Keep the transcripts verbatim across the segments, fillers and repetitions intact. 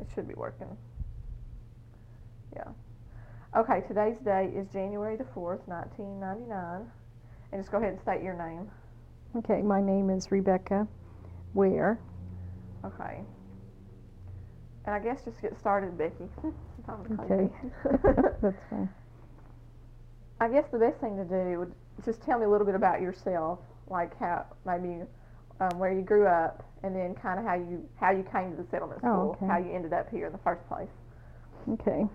It should be working. Yeah. Okay, today's date is January the fourth, nineteen ninety-nine. And just go ahead and state your name. Okay, my name is Rebecca Ware. Okay. And I guess just get started, Becky. Okay, that's fine. I guess the best thing to do would just tell me a little bit about yourself, like how maybe um, where you grew up, and then kind of how you how you came to the settlement school, Oh, okay. how you ended up here in the first place. Okay.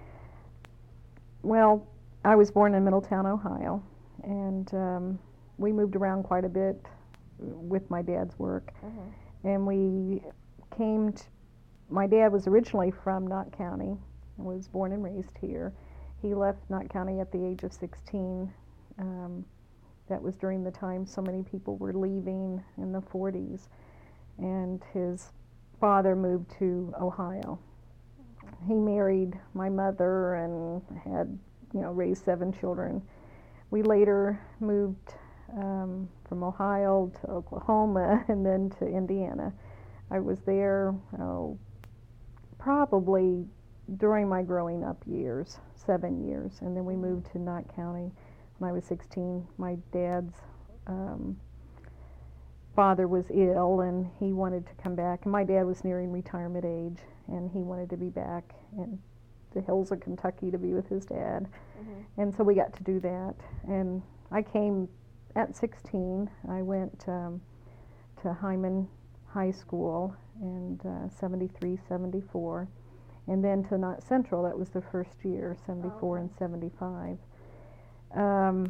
Well, I was born in Middletown, Ohio, and um, we moved around quite a bit with my dad's work. Mm-hmm. And we came to, my dad was originally from Knott County, was born and raised here. He left Knott County at the age of sixteen. Um, that was during the time so many people were leaving in the forties. And his father moved to Ohio. He married my mother and had, you know, raised seven children. We later moved um, from Ohio to Oklahoma and then to Indiana. I was there oh, probably during my growing up years, seven years, and then we moved to Knott County when I was sixteen. My dad's um, father was ill and he wanted to come back, and my dad was nearing retirement age and he wanted to be back in the hills of Kentucky to be with his dad. Mm-hmm. And so we got to do that, and I came at sixteen. I went um, to Hyman High School in uh, seventy-three, seventy-four, and then to Knott Central. That was the first year, seventy-four Oh, okay. and seventy-five. Um,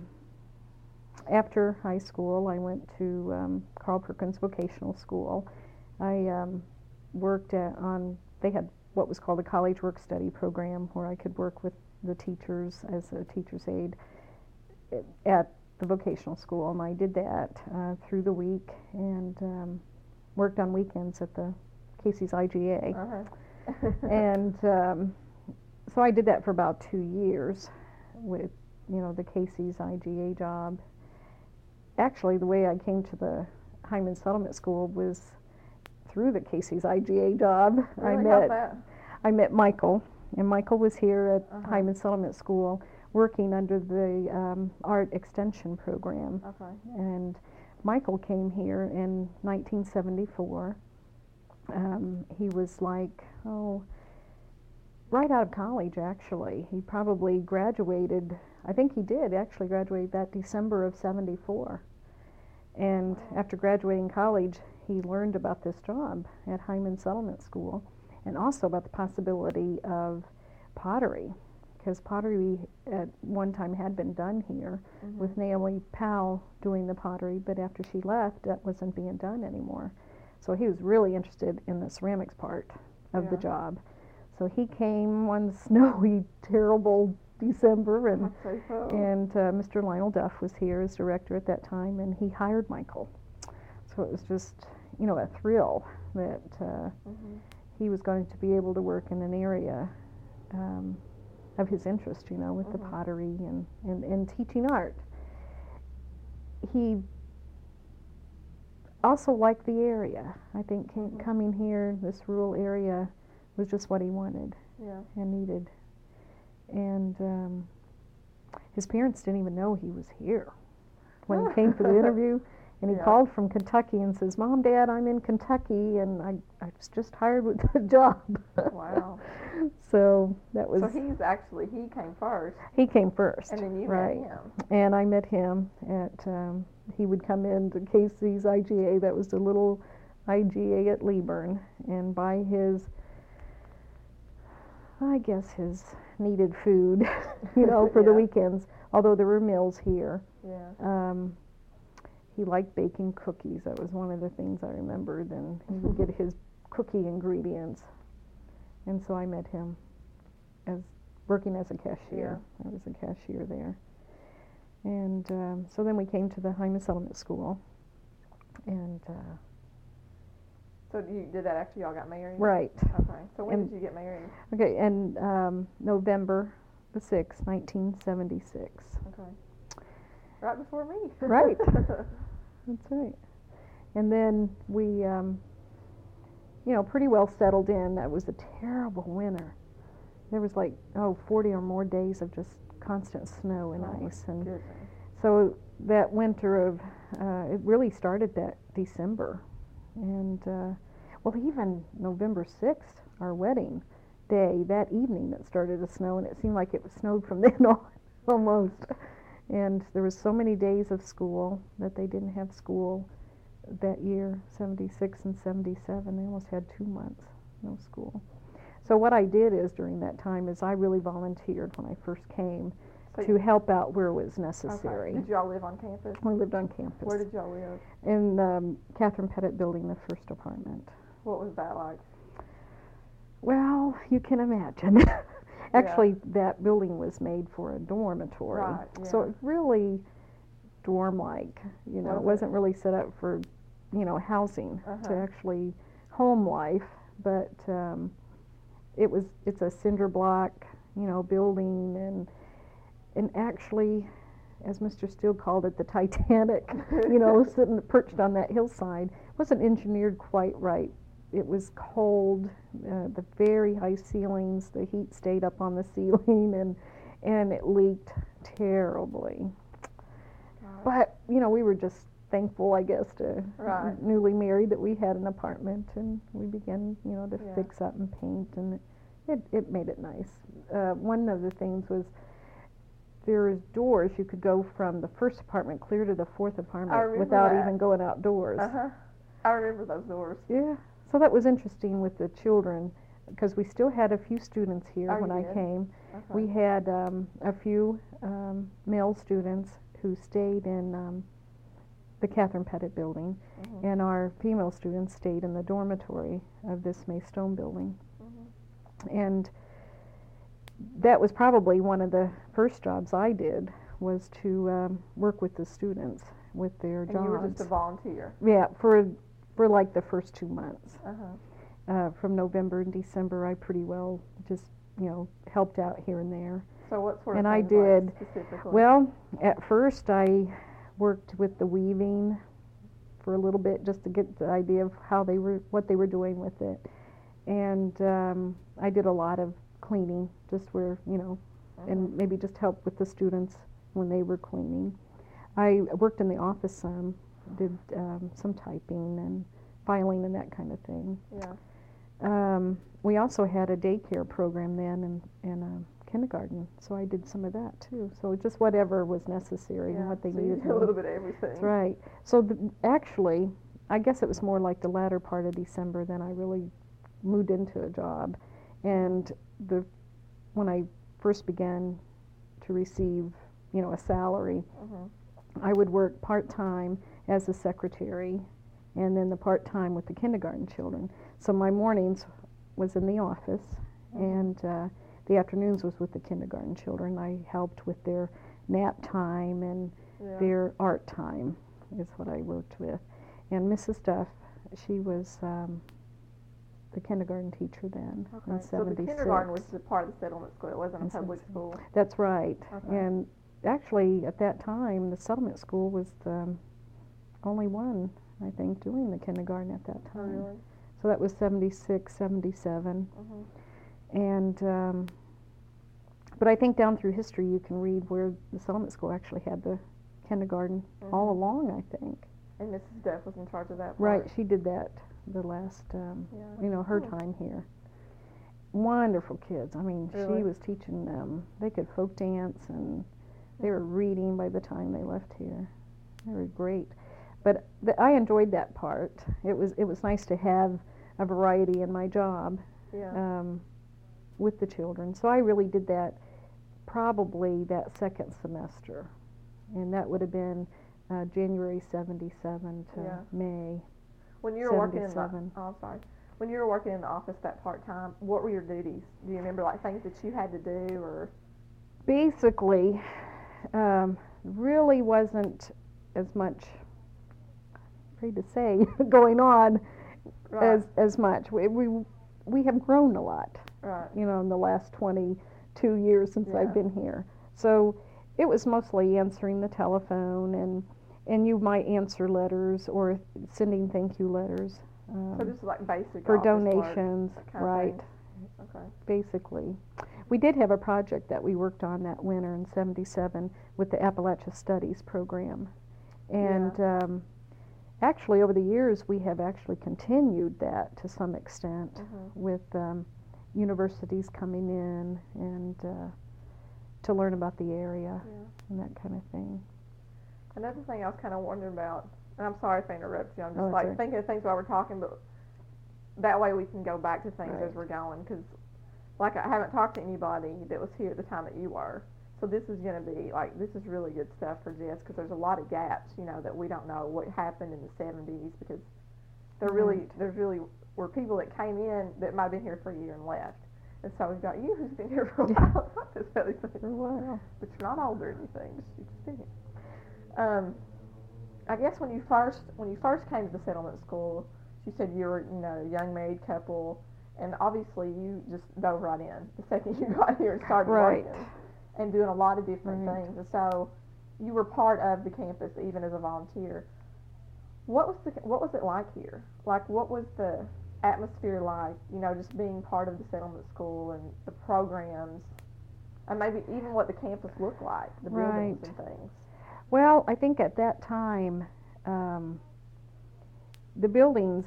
after high school, I went to um, Carl Perkins Vocational School. I um, worked at, on, they had what was called a college work-study program where I could work with the teachers as a teacher's aide at the vocational school, and I did that uh, through the week and um, worked on weekends at the Casey's I G A. Uh-huh. And um, so I did that for about two years with, you know, the Casey's I G A job. Actually, the way I came to the Hyman Settlement School was through the Casey's I G A job. Really? I How's met that? I met Michael, and Michael was here at Uh-huh. Hyman Settlement School working under the um, art extension program. Okay. And Michael came here in nineteen seventy-four. Um, he was like, oh, right out of college, actually. He probably graduated, I think he did actually graduate that December of seventy-four. And after graduating college, he learned about this job at Hyman Settlement School, and also about the possibility of pottery, because pottery at one time had been done here, Mm-hmm. with Naomi Powell doing the pottery, but after she left, that wasn't being done anymore. So he was really interested in the ceramics part of the Yeah. job. So he came one snowy, terrible December, and I'd say so. and uh, Mister Lionel Duff was here as director at that time, and he hired Michael. So it was just, you know, a thrill that uh, Mm-hmm. he was going to be able to work in an area um, of his interest, you know, with Mm-hmm. the pottery and, and, and teaching art. He also liked the area. I think came, Mhm. coming here, this rural area, was just what he wanted Yeah. and needed. And um, his parents didn't even know he was here when he came for the interview. And he Yeah. called from Kentucky and says, "Mom, Dad, I'm in Kentucky, and I, I was just hired with the job." Wow. So that was, So he's actually, he came first, he came first. and then you right. met him. And I met him at, um, he would come into Casey's I G A, that was the little I G A at Leeburn, and buy his, I guess his needed food, you know, for the Yeah. weekends, although there were meals here. Yeah. Um, he liked baking cookies. That was one of the things I remembered, and he would get his cookie ingredients. And so I met him as working as a cashier. I was a cashier there. And um, so then we came to the Hyman Settlement School. And uh, So you did that after y'all got married? right. Okay. So when And- did you get married? Okay, and um, November the sixth, nineteen seventy-six. Okay. Right before me. Right. That's right. And then we um, you know, pretty well settled in. That was a terrible winter. There was like, oh, forty or more days of just constant snow and Oh, ice. And goodness. so that winter of, uh, it really started that December. And, uh, well, even November sixth, our wedding day, that evening it started to snow, and it seemed like it snowed from then on, almost. And there was so many days of school that they didn't have school that year, seventy-six and seventy-seven. They almost had two months, no school. So what I did is during that time is I really volunteered when I first came So to you- help out where it was okay. necessary. Did y'all live on campus? We lived on campus. Where did y'all live? In the um, Catherine Pettit building, the first apartment. What was that like? Well, you can imagine. Actually, that building was made for a dormitory. Right, So yeah. it really dorm-like, you know, Was it it? wasn't really set up for, you know, housing, to Uh-huh. actually home life, but um, it was, it's a cinder block, you know, building, and and actually, as Mister Steele called it, the Titanic, you know, sitting perched on that hillside, wasn't engineered quite right. It was cold, uh, the very high ceilings, the heat stayed up on the ceiling, and and it leaked terribly. Gosh. But, you know, we were just thankful, I guess, to Right. newly married that we had an apartment, and we began, you know, to Yeah. fix up and paint, and it, it, it made it nice. Uh, one of the things was there's doors you could go from the first apartment clear to the fourth apartment remember without that. even going outdoors. Uh-huh. I remember those doors. Yeah, so that was interesting with the children, because we still had a few students here Oh, when you I did? came. Okay. We had um, a few um, male students who stayed in um, the Catherine Pettit building, Mhm. and our female students stayed in the dormitory of this May Stone building. Mhm. And that was probably one of the first jobs I did, was to um, work with the students with their And jobs. you were just a volunteer. Yeah, for for like the first two months. Uh-huh. Uh, from November and December, I pretty well just, you know, helped out here and there. So what sort of And I things, like, did- specifically? Well, at first I worked with the weaving for a little bit, just to get the idea of how they were, what they were doing with it. And um, I did a lot of cleaning, just where, you know, Mhm. and maybe just help with the students when they were cleaning. I worked in the office some, did um, some typing and filing and that kind of thing. Yeah. Um, we also had a daycare program then, and, and a kindergarten, so I did some of that too. So just whatever was necessary and Yeah. what they so you needed. did a to- little bit of everything. That's right. So the, actually, I guess it was more like the latter part of December then I really moved into a job. And the when I first began to receive, you know, a salary, Mhm. I would work part-time as a secretary, and then the part-time with the kindergarten children. So my mornings was in the office, Mhm. and uh, the afternoons was with the kindergarten children. I helped with their nap time and Yeah. their art time is what I worked with. And Missus Duff, she was um, the kindergarten teacher then in Okay. So the seventy-six. kindergarten was a part of the settlement school. It wasn't In a public seventy-six. school. That's right. Okay. And actually, at that time, the settlement school was the only one, I think, doing the kindergarten at that Oh, time. really? So that was seventy-six, seventy-seven. Mhm. And, um, but I think down through history you can read where the settlement school actually had the kindergarten all Mhm. along, I think. And Missus Duff was in charge of that part. Right, she did that the last, um, Yeah. you know, her Cool. time here. Wonderful kids. I mean, Really? she was teaching them. They could folk dance, and they were reading by the time they left here. They were great. But the, I enjoyed that part. It was it was nice to have a variety in my job Yeah. um, with the children. So I really did that probably that second semester, and that would have been uh, January seventy-seven to Yeah. May. When you were working in the, seventy-seven. oh, I'm sorry. When you were working in the office that part time, what were your duties? Do you remember like things that you had to do, or? Basically, um, really wasn't as much, afraid to say, going on Right. as as much. We, we we have grown a lot, right. you know, in the last twenty-two years since Yeah. I've been here. So it was mostly answering the telephone, and and you might answer letters or sending thank you letters um, So this is like basic for office donations, work kind of right? thing. Okay. Basically, we did have a project that we worked on that winter in seventy-seven with the Appalachia Studies program, and Yeah. um, actually over the years we have actually continued that to some extent Mhm. with um, universities coming in and uh, to learn about the area Yeah. and that kind of thing. Another thing I was kind of wondering about, and I'm sorry if I interrupt you. I'm just Oh, that's like all right. thinking of things while we're talking, but that way we can go back to things Right. as we're going. Because, like, I haven't talked to anybody that was here at the time that you were. So this is going to be like this is really good stuff for Jess because there's a lot of gaps, you know, that we don't know what happened in the seventies because there really Right. there's really were people that came in that might have been here for a year and left. And so we've got you who's been here for a while. Not this really thing. For a while. But you're not old or anything. Just you're just been here. Um, I guess when you first when you first came to the settlement school, you said you were you know a young married couple, and obviously you just dove right in the second you got here and started Right. working and doing a lot of different Right. things. And so you were part of the campus even as a volunteer. What was the what was it like here? Like what was the atmosphere like? You know, just being part of the settlement school and the programs, and maybe even what the campus looked like, the buildings Right. and things. Well, I think at that time, um, the buildings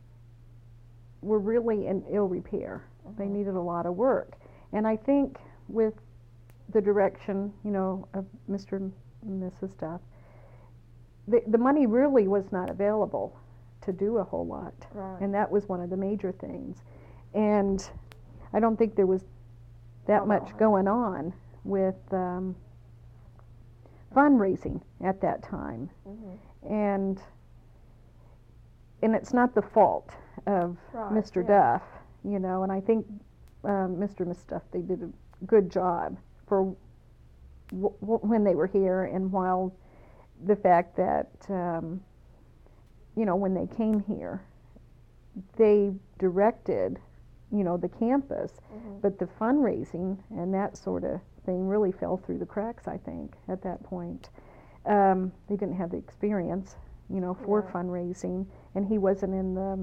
were really in ill repair. They Mhm. needed a lot of work. And I think with the direction, you know, of Mister and Missus Duff, the, the money really was not available to do a whole lot. Right. And that was one of the major things. And I don't think there was that Oh, much no. going on with um, fundraising at that time. Mhm. And and it's not the fault of Right, Mister yeah. Duff, you know, and I think um, Mister and Miss Duff, they did a good job for w- w- when they were here, and while the fact that, um, you know, when they came here, they directed, you know, the campus, Mhm. but the fundraising and that sort of thing really fell through the cracks, I think, at that point. Um, they didn't have the experience, you know, for Yeah. fundraising, and he wasn't in the,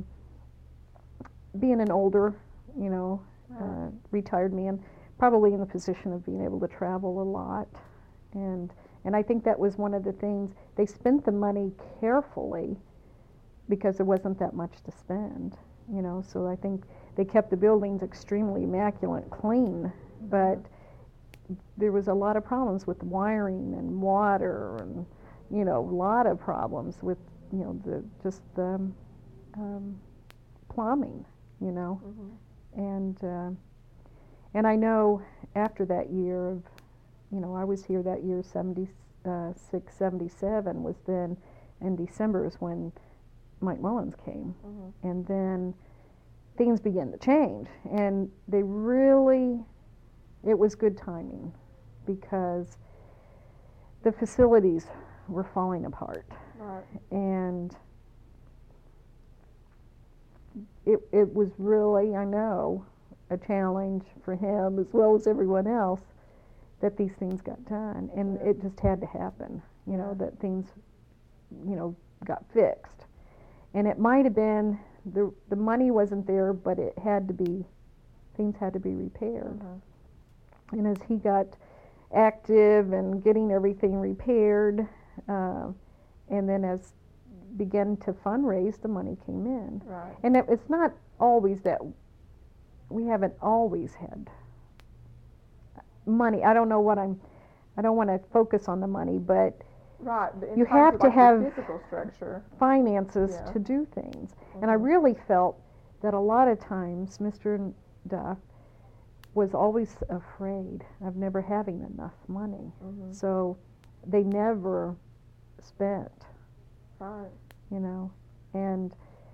being an older, you know, Right. uh, retired man, probably in the position of being able to travel a lot. And, and I think that was one of the things, they spent the money carefully because there wasn't that much to spend, you know, so I think they kept the buildings extremely immaculate, clean, but there was a lot of problems with wiring and water and, you know, a lot of problems with, you know, the just the um, plumbing, you know, Mhm. and uh, and I know after that year of, you know, I was here that year, seventy-six, seventy-seven was then, in December is when Mike Mullins came, Mhm. and then things began to change, and they really, it was good timing because the facilities were falling apart, Right. and it it was really, I know, a challenge for him as well as everyone else that these things got done, and Yeah. it just had to happen, you know, Yeah. that things, you know, got fixed. And it might have been the the money wasn't there, but it had to be, things had to be repaired. Mhm. And as he got active and getting everything repaired, uh, and then as began to fundraise, the money came in. Right. And it, it's not always that, we haven't always had money. I don't know what I'm, I don't want to focus on the money, but Right. But in you terms have of, to like, the have physical structure. finances Yeah. to do things. And I Mhm. really felt that a lot of times Mister Duff was always afraid of never having enough money. Mhm. So they never spent, Right. you know, and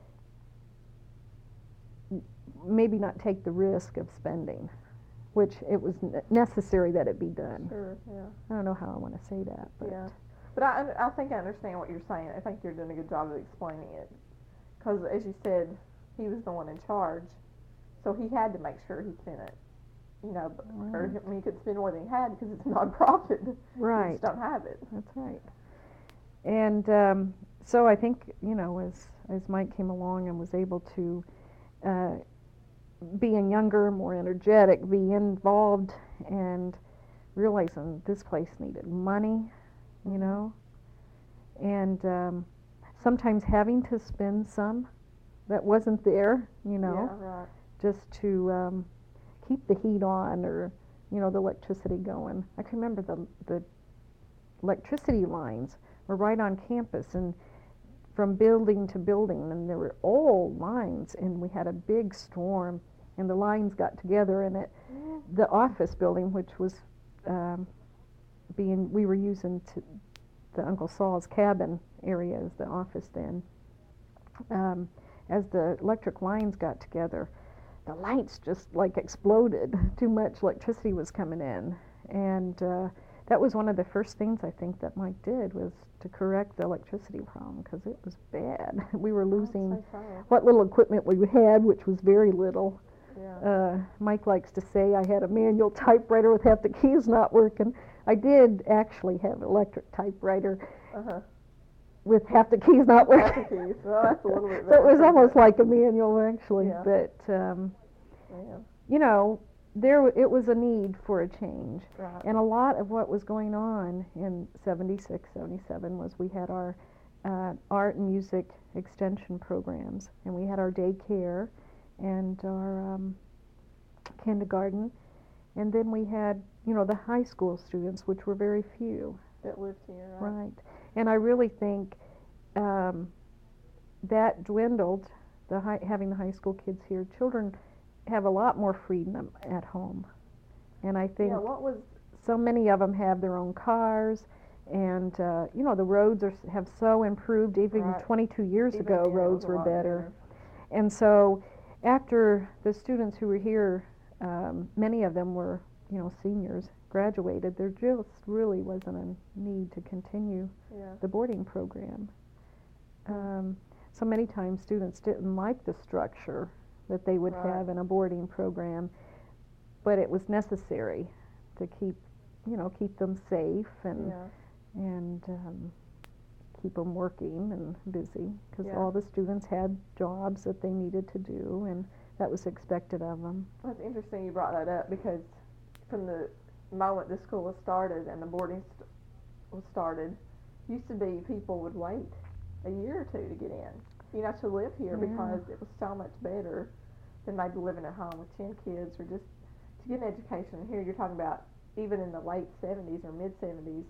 m- maybe not take the risk of spending, which it was ne- necessary that it be done. Sure. Yeah. I don't know how I want to say that, but Yeah. But I, un- I think I understand what you're saying. I think you're doing a good job of explaining it. Because, as you said, he was the one in charge, so he had to make sure he spent it. You know, b- or Right. I mean, he could spend more than he had because it's not profit. You right. just don't have it. That's right. And um, so I think, you know, as as Mike came along and was able to, uh, being younger, more energetic, be involved, and realizing this place needed money, you know, and um, sometimes having to spend some that wasn't there, you know, Yeah, right. just to um, keep the heat on or, you know, the electricity going. I can remember the the electricity lines were right on campus and from building to building, and there were old lines, and we had a big storm, and the lines got together, and it, the office building, which was um, being, we were using to, the Uncle Saul's cabin area as the office then. Um, as the electric lines got together, the lights just like exploded. Too much electricity was coming in, and uh, that was one of the first things I think that Mike did was to correct the electricity problem because it was bad. We were losing I would say so. what little equipment we had, which was very little. Yeah. Uh, Mike likes to say I had a manual typewriter with half the keys not working. I did actually have an electric typewriter Uh-huh. with half the keys not Half working. the keys. Well, that's a little bit So it was better. almost like a manual actually, Yeah. but um, Yeah. you know, there w- it was a need for a change. Right. And a lot of what was going on in seventy-six, seventy-seven was we had our uh, art and music extension programs, and we had our daycare and our um, kindergarten, and then we had, you know, the high school students, which were very few. That lived here, right? Right. And I really think um, that dwindled, the high, having the high school kids here. Children have a lot more freedom at home. And I think Yeah, what was, so many of them have their own cars, and uh, you know, the roads are, s- have so improved. Even Right. twenty-two years even ago, then, it roads was a were lot better. And so after the students who were here, um, many of them were, you know, seniors, graduated, there just really wasn't a need to continue Yeah. the boarding program. Um, so many times students didn't like the structure that they would Right. have in a boarding program, but it was necessary to keep, you know, keep them safe and Yeah. and um, keep them working and busy because Yeah. all the students had jobs that they needed to do, and that was expected of them. That's interesting you brought that up because from the moment the school was started and the boarding st- was started, used to be people would wait a year or two to get in, you know, to live here Yeah. because it was so much better than maybe living at home with ten kids or just to get an education. Here you're talking about even in the late seventies or mid seventies,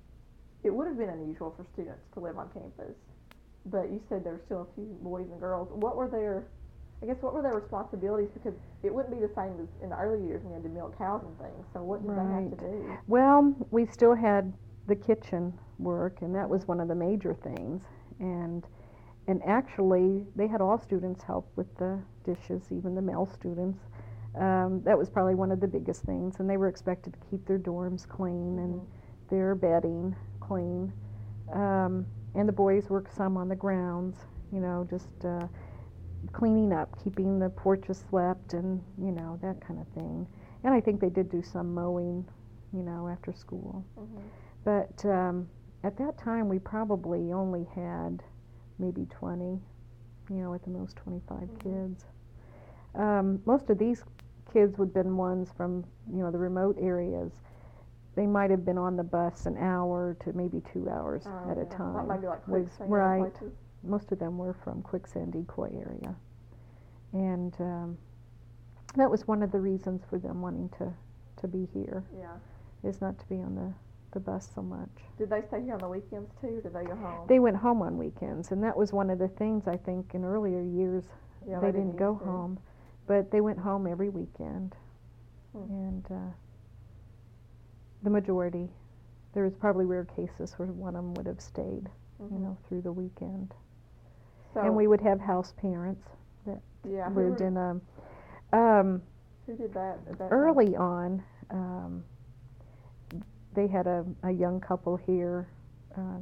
it would have been unusual for students to live on campus. But you said there were still a few boys and girls. What were their, I guess, what were their responsibilities? Because it wouldn't be the same as in the early years when you had to milk cows and things. So what did they have to do? Well, we still had the kitchen work, and that was one of the major things. And and actually, they had all students help with the dishes, even the male students. Um, that was probably one of the biggest things, and they were expected to keep their dorms clean and Mhm. their bedding clean. Um, and the boys worked some on the grounds, you know, just uh, cleaning up, keeping the porches swept, and you know, that kind of thing. And I think they did do some mowing, you know, after school. Mhm. But um, at that time, we probably only had maybe twenty, you know, at the most twenty-five Mhm. kids. Um, most of these kids would have been ones from, you know, the remote areas. They might have been on the bus an hour to maybe two hours Oh, at a yeah. time. Like maybe like was Quicksand right. places. Most of them were from Quicksand Decoy area. And um, that was one of the reasons for them wanting to, to be here, Yeah. is not to be on the, the bus so much. Did they stay here on the weekends too, or did they go home? They went home on weekends, and that was one of the things I think in earlier years yeah, they, didn't go used to. home, but they went home every weekend. Hmm. And uh, the majority, there was probably rare cases where one of them would have stayed, Mhm. you know, through the weekend. So, And we would have house parents yeah, who, lived were, in a. Um, who did that at that time? early on, um, they had a, a young couple here, uh,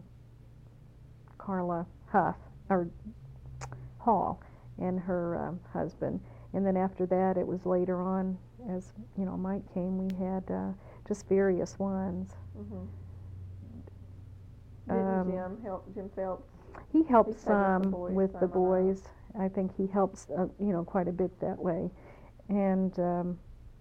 Carla Huff, or Hall, and her um, husband. And then after that, it was later on, as you know, Mike came, we had uh, just various ones. Mhm. Didn't Um, Jim help? Jim Phelps He helps stayed with the some boys with some, the I know. boys. I think he helps, uh, you know, quite a bit that way. And um,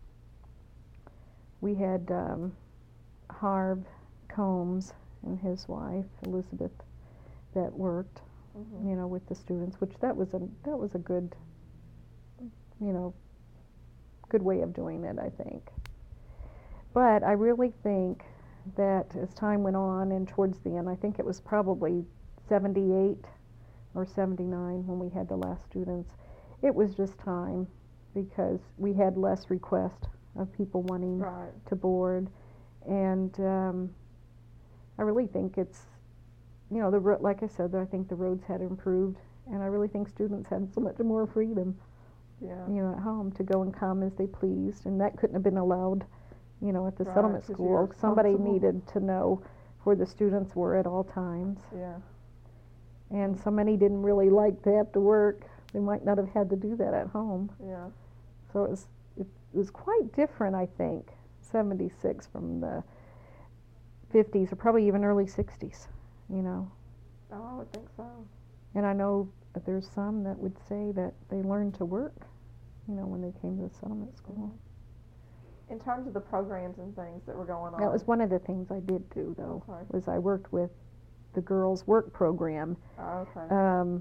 we had um, Harv Combs and his wife Elizabeth that worked, Mhm. you know, with the students, which that was a that was a good, you know, good way of doing it, I think. But I really think that as time went on and towards the end, I think it was probably seventy-eight or seventy-nine when we had the last students, it was just time because we had less requests of people wanting Right. to board. And um, I really think it's, you know, the ro- like I said, I think the roads had improved, and I really think students had so much more freedom, Yeah. you know, at home to go and come as they pleased, and that couldn't have been allowed, you know, at the Right, settlement 'cause school. you're Somebody responsible. needed to know where the students were at all times, Yeah. and so many didn't really like to have to work. They might not have had to do that at home. Yeah. So it was it, it was quite different, I think, seventy-six from the fifties or probably even early sixties, you know. Oh, I would think so. And I know that there's some that would say that they learned to work, you know, when they came to the settlement school. In terms of the programs and things that were going on. That was one of the things I did do, though, Okay. was I worked with the girls' work program. Oh, okay. Um,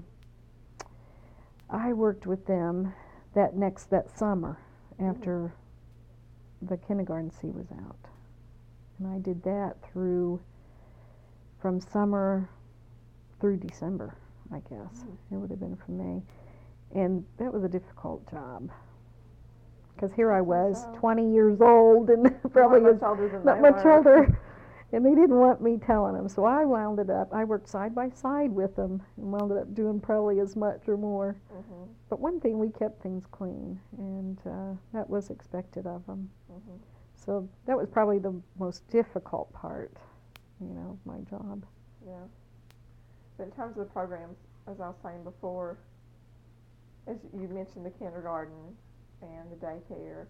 I worked with them that next that summer after the kindergarten C was out, and I did that through from summer through December, I guess. Mhm. It would have been from May, and that was a difficult job because here I I think was, so. twenty years old, and probably Not as much older than not they much were. older. And they didn't want me telling them, so I wound it up. I worked side by side with them and wound up doing probably as much or more. Mhm. But one thing, we kept things clean, and uh, that was expected of them. Mhm. So that was probably the most difficult part, you know, of my job. Yeah. But in terms of the programs, as I was saying before, as you mentioned the kindergarten and the daycare.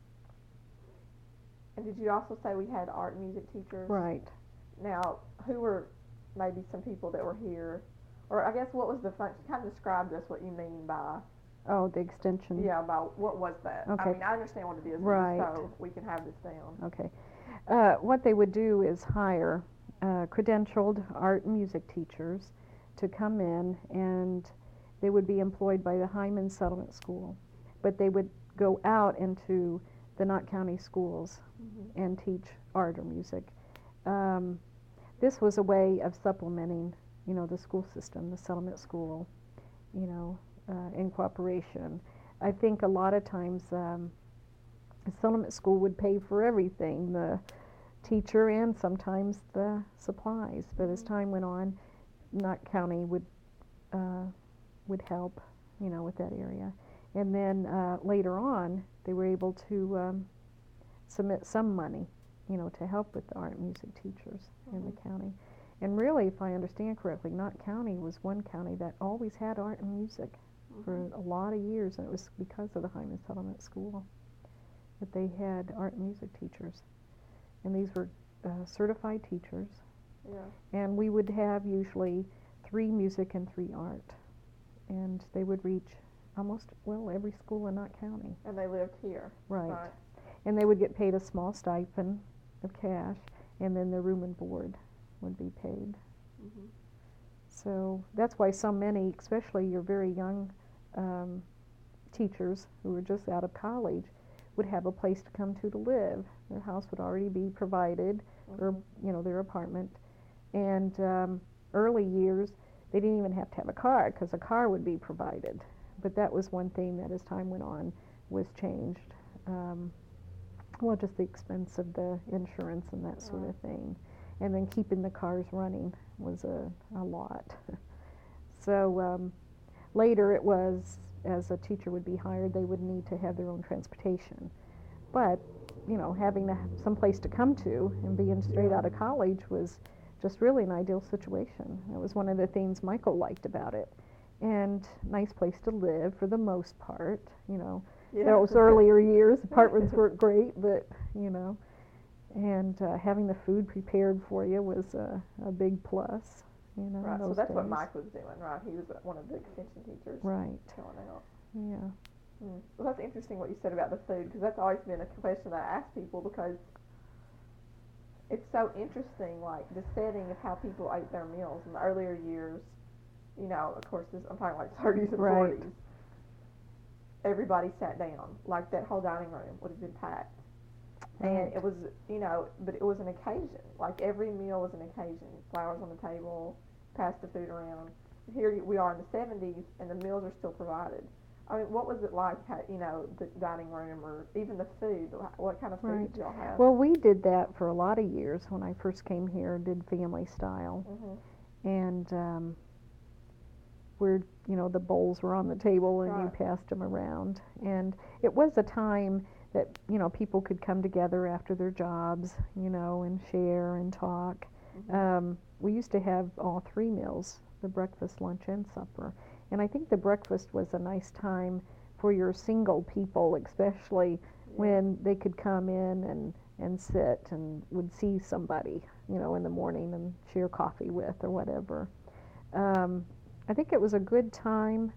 And did you also say we had art and music teachers? Right. Now, who were maybe some people that were here, or I guess what was the function? Kind of describe this, what you mean by, Oh, the extension. yeah, about what was that? I Okay. mean, I understand what it is, Right. so we can have this down. Okay. Uh, what they would do is hire uh, credentialed art and music teachers to come in, and they would be employed by the Hyman Settlement School. But they would go out into the Knott County schools Mm-hmm. and teach art or music. Um, this was a way of supplementing, you know, the school system, the settlement school, you know, uh, in cooperation. I think a lot of times um, the settlement school would pay for everything, the teacher and sometimes the supplies. But as time went on, Knott County would uh, would help, you know, with that area. And then uh, later on, they were able to um, submit some money, you know, to help with the art and music teachers mm-hmm. in the county. And really, if I understand correctly, Knott County was one county that always had art and music mm-hmm. for a lot of years, and it was because of the Hyman Settlement School that they had art and music teachers. And these were uh, certified teachers. Yeah. And we would have usually three music and three art. And they would reach almost, well, every school in Knott County. And they lived here. Right. Right. And they would get paid a small stipend of cash, and then their room and board would be paid. Mm-hmm. So that's why so many, especially your very young um, teachers who were just out of college, would have a place to come to to live. Their house would already be provided, mm-hmm. or you know, their apartment. And um, early years, they didn't even have to have a car because a car would be provided. But that was one thing that, as time went on, was changed. Um, well, just the expense of the insurance and that sort right. of thing. And then keeping the cars running was a, a lot. So um, later it was, as a teacher would be hired, they would need to have their own transportation. But, you know, having to have some place to come to and being straight yeah. out of college was just really an ideal situation. That was one of the things Michael liked about it. And nice place to live for the most part, you know. Yeah. Those earlier years, apartments weren't great, but, you know. And uh, having the food prepared for you was a, a big plus, you know, Right. in So those that's what days. Mike was doing, right? He was one of the extension teachers. Right. Going out. Yeah. Mm. Well, that's interesting what you said about the food, because that's always been a question that I ask people, because it's so interesting, like the setting of how people ate their meals in the earlier years. You know, of course, this, I'm talking like thirties and Right. forties. Everybody sat down, like that whole dining room would have been packed, and Right. it was, you know, but it was an occasion. Like every meal was an occasion. Flowers on the table, pass the food around. Here we are in the seventies, and the meals are still provided. I mean, what was it like, how, you know, the dining room or even the food? What kind of food Right. did y'all have? Well, we did that for a lot of years when I first came here, did family style. Mm-hmm. And um, where, you know, the bowls were on the table and you Right. passed them around. And it was a time that, you know, people could come together after their jobs, you know, and share and talk. Mm-hmm. Um, we used to have all three meals, the breakfast, lunch, and supper. And I think the breakfast was a nice time for your single people, especially Yeah. when they could come in and, and sit and would see somebody, you know, in the morning and share coffee with or whatever. Um, I think it was a good time,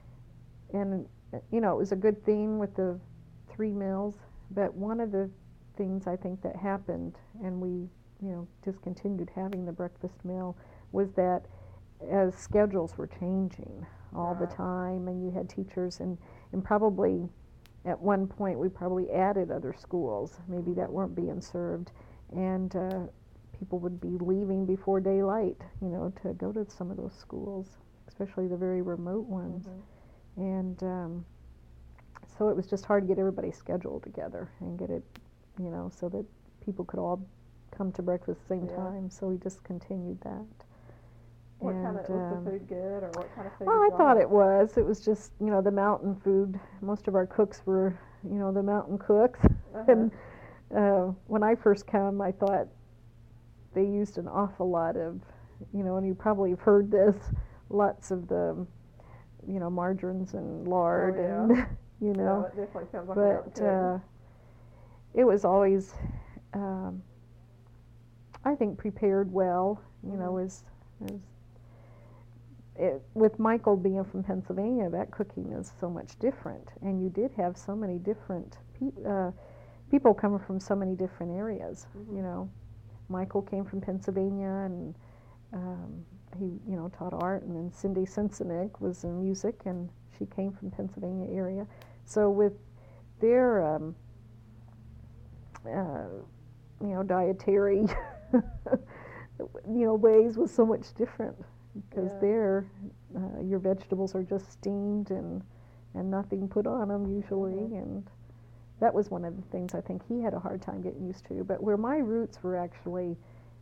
and, you know, it was a good theme with the three meals, but one of the things I think that happened, and we, you know, discontinued having the breakfast meal, was that as schedules were changing all the Right. time, and you had teachers, and, and probably at one point we probably added other schools maybe that weren't being served, and uh, people would be leaving before daylight, you know, to go to some of those schools, especially the very remote ones. Mm-hmm. And um, so it was just hard to get everybody's schedule together and get it, you know, so that people could all come to breakfast at the same Yeah. time. So we just continued that. What and, kind of, was um, the food good, or what kind of food Well, did I y'all thought have? it was. It was just, you know, the mountain food. Most of our cooks were, you know, the mountain cooks. Uh-huh. And uh, when I first came, I thought they used an awful lot of, you know, and you probably have heard this, lots of the, you know, margarines and lard, Oh, yeah. and, you Yeah, know. that definitely sounds like a mountain But cook. uh, it was always, um, I think, prepared well. You know, Mhm. as as it, with Michael being from Pennsylvania, that cooking is so much different, and you did have so many different pe- uh, people coming from so many different areas. Mhm. You know, Michael came from Pennsylvania, and um, he, you know, taught art, and then Cindy Sensenik was in music, and she came from Pennsylvania area. So with their, um, uh, you know, dietary, you know, ways was so much different, because Yeah. there, uh, your vegetables are just steamed and and nothing put on them usually, Mhm. and that was one of the things I think he had a hard time getting used to. But where my roots were actually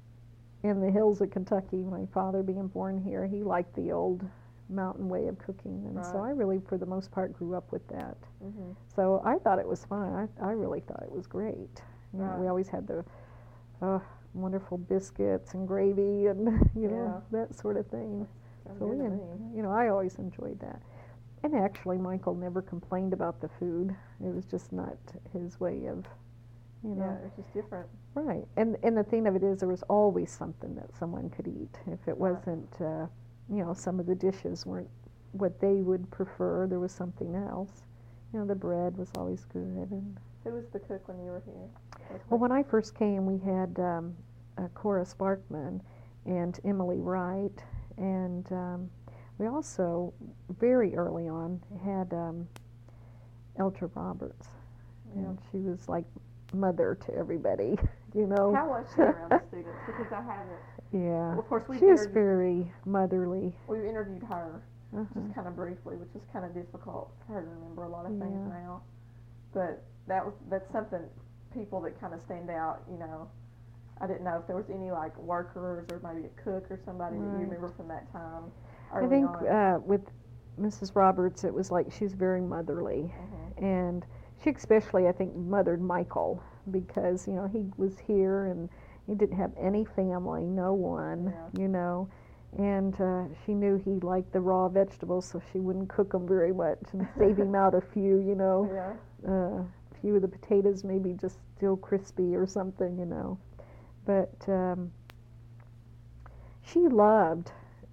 in the hills of Kentucky, my father being born here, he liked the old mountain way of cooking, and so Right. I really, for the most part, grew up with that. Mhm. So I thought it was fine. I, I really thought it was great. You know, we Right. always had the uh, wonderful biscuits and gravy and you know Yeah. that sort of thing. Sounds So good we, to en- me. you know, I always enjoyed that. And actually, Michael never complained about the food. It was just not his way of, you know. Yeah, it's just different. Right. And and the thing of it is, there was always something that someone could eat. If it Right. wasn't, uh, you know, some of the dishes weren't what they would prefer, there was something else. You know, the bread was always good. And Who was the cook when you were here? Was well, it- when I first came, we had um, uh, Cora Sparkman and Emily Wright, and um, we also, very early on, had um, Eltra Roberts, Yeah. and she was like mother to everybody, you know. How was she around the students? Because I haven't. Yeah. Well, of course, we've She was interviewed, very motherly. we've interviewed her Uh-huh. just kind of briefly, which is kind of difficult for her to remember a lot of things Yeah. now. But that was that's something people that kind of stand out. You know, I didn't know if there was any like workers or maybe a cook or somebody that Right. you remember from that time. I Early think on. uh, with Missus Roberts, it was like she's very motherly, Mhm. and she especially, I think, mothered Michael, because you know he was here and he didn't have any family, no one, Yeah. you know, and uh, she knew he liked the raw vegetables, so she wouldn't cook them very much and save him out a few, you know, Yeah. uh, a few of the potatoes maybe just still crispy or something, you know, but um, she loved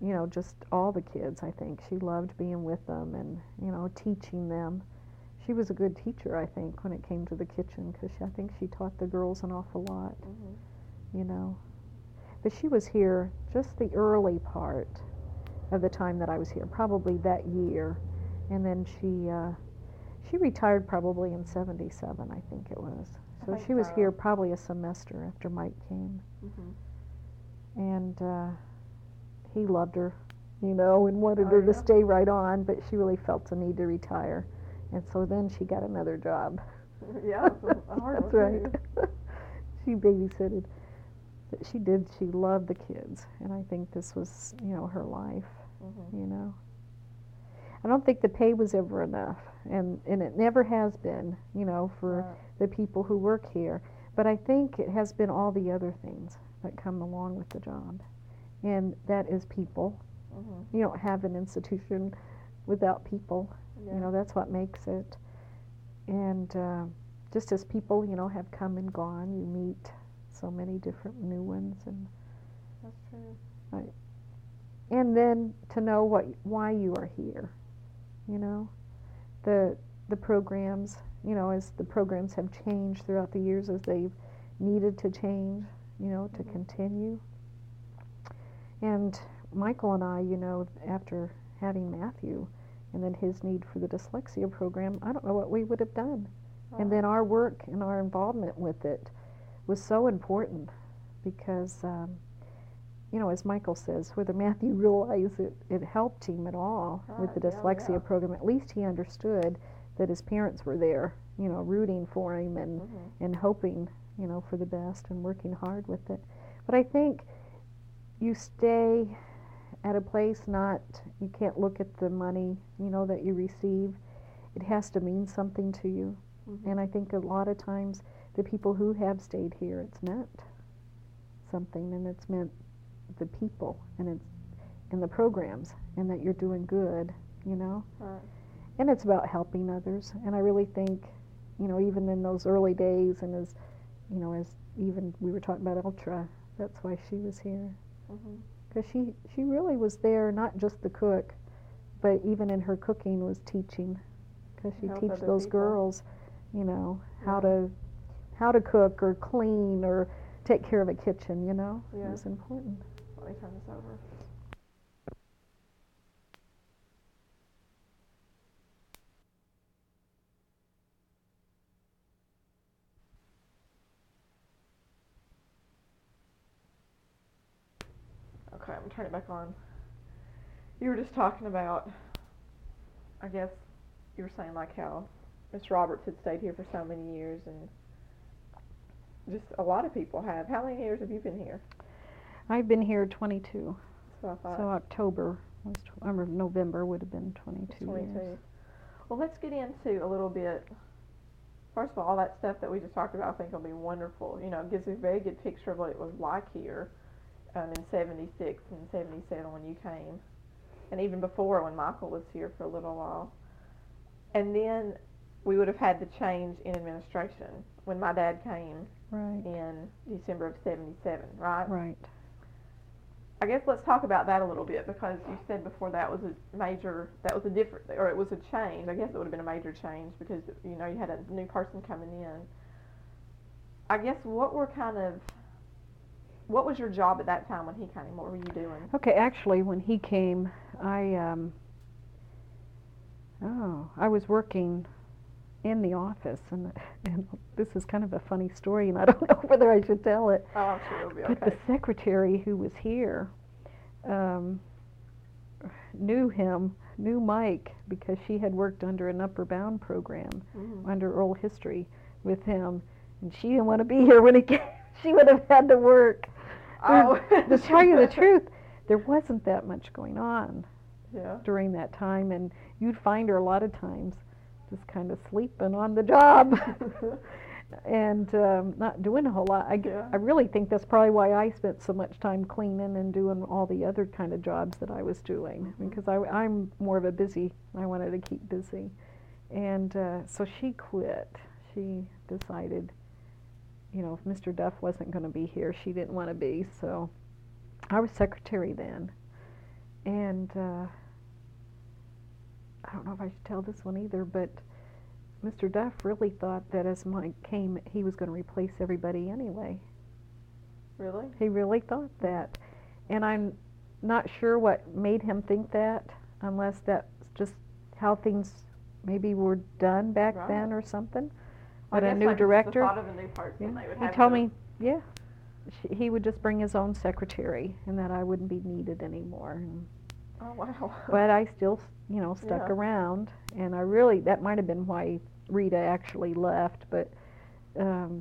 you know, just all the kids, I think. She loved being with them and, you know, teaching them. She was a good teacher, I think, when it came to the kitchen, because I think she taught the girls an awful lot, mm-hmm. you know. But she was here just the early part of the time that I was here, probably that year. And then she uh, she retired probably in seventy-seven, I think it was. So she was so. here probably a semester after Mike came. Mm-hmm. And uh, he loved her, you know, and wanted oh, her yeah. to stay right on, but she really felt the need to retire. And so then she got another job. Yeah, that's right. She babysitted. But she did, she loved the kids, and I think this was, you know, her life, mm-hmm. you know. I don't think the pay was ever enough, and, and it never has been, you know, for right. the people who work here. But I think it has been all the other things that come along with the job, and that is people. Mm-hmm. You don't have an institution without people. Yeah. You know, that's what makes it. And uh, just as people, you know, have come and gone, you meet so many different new ones, and that's true. Right. And then to know what why you are here, you know, the the programs, you know, as the programs have changed throughout the years, as they've needed to change, you know, to mm-hmm. continue. And Michael and I, you know, after having Matthew, and then his need for the dyslexia program, I don't know what we would have done. Oh. And then our work and our involvement with it was so important because, um, you know, as Michael says, whether Matthew realized it, it helped him at all right, with the dyslexia yeah, yeah. program, at least he understood that his parents were there, you know, rooting for him and, mm-hmm. and hoping, you know, for the best and working hard with it. But I think you stay at a place, not, you can't look at the money, you know, that you receive. It has to mean something to you. Mm-hmm. And I think a lot of times the people who have stayed here, it's meant something, and it's meant the people, and it's in the programs, and that you're doing good, you know. Right. And it's about helping others. And I really think, you know, even in those early days, and as, you know, as even we were talking about Ultra, that's why she was here. Mm-hmm. Because she, she really was there, not just the cook, but even in her cooking was teaching. Because she teach those people. girls, you know, yeah. how to how to cook or clean or take care of a kitchen, you know. Yeah. It was important. Let me turn this over. Okay, I'm gonna turn it back on. You were just talking about, I guess, you were saying like how Miss Roberts had stayed here for so many years, and just a lot of people have. How many years have you been here? I've been here twenty-two. So I thought. So October was, tw- or November would have been twenty-two. twenty-two. Years. Well, let's get into a little bit. First of all, all that stuff that we just talked about, I think will be wonderful. You know, it gives a very good picture of what it was like here. Um, in seventy-six and seventy-seven when you came, and even before when Michael was here for a little while. And then we would have had the change in administration when my dad came right. in December of seventy-seven, right? Right. I guess let's talk about that a little bit, because you said before that was a major, that was a different, or it was a change. I guess it would have been a major change because, you know, you had a new person coming in. I guess what were kind of, what was your job at that time when he came? What were you doing? Okay, actually, when he came, I, um, oh, I was working in the office, and, and this is kind of a funny story, and I don't know whether I should tell it. Oh, I'm sure it'll be okay. But the secretary who was here um, knew him, knew Mike, because she had worked under an Upper Bound program, mm-hmm. under oral history with him, and she didn't want to be here when he came. She would have had to work. Oh. To tell you the truth, there wasn't that much going on yeah. during that time, and you'd find her a lot of times just kind of sleeping on the job and um, not doing a whole lot. I, yeah. I really think that's probably why I spent so much time cleaning and doing all the other kind of jobs that I was doing, mm-hmm. because I, I'm more of a busy, I wanted to keep busy. And uh, so she quit. She decided, you know, if Mister Duff wasn't going to be here, she didn't want to be, so I was secretary then. and uh, I don't know if I should tell this one either, but Mister Duff really thought that as Mike came, he was going to replace everybody anyway. Really? He really thought that. And I'm not sure what made him think that, unless that's just how things maybe were done back Right. then or something. I But a guess, new like, director, the thought of a new person, yeah, they would he have told to- me, yeah, sh- he would just bring his own secretary and that I wouldn't be needed anymore. And, Oh, wow. but I still, you know, stuck Yeah. around, and I really, that might have been why Rita actually left, but um,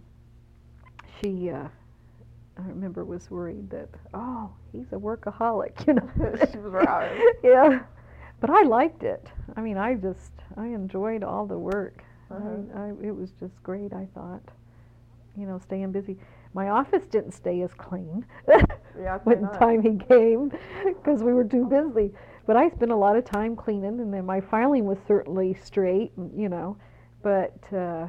she, uh, I remember, was worried that, oh, he's a workaholic, you know. She was right. Yeah, but I liked it. I mean, I just, I enjoyed all the work. Uh-huh. I, I, it was just great, I thought, you know, staying busy. My office didn't stay as clean Yeah, I'd say when the not. time he came because we were too busy. But I spent a lot of time cleaning, and then my filing was certainly straight, and, you know, but uh,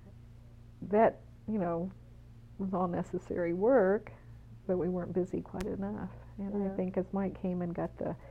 that, you know, was all necessary work, but we weren't busy quite enough. And Yeah. I think as Mike came and got the,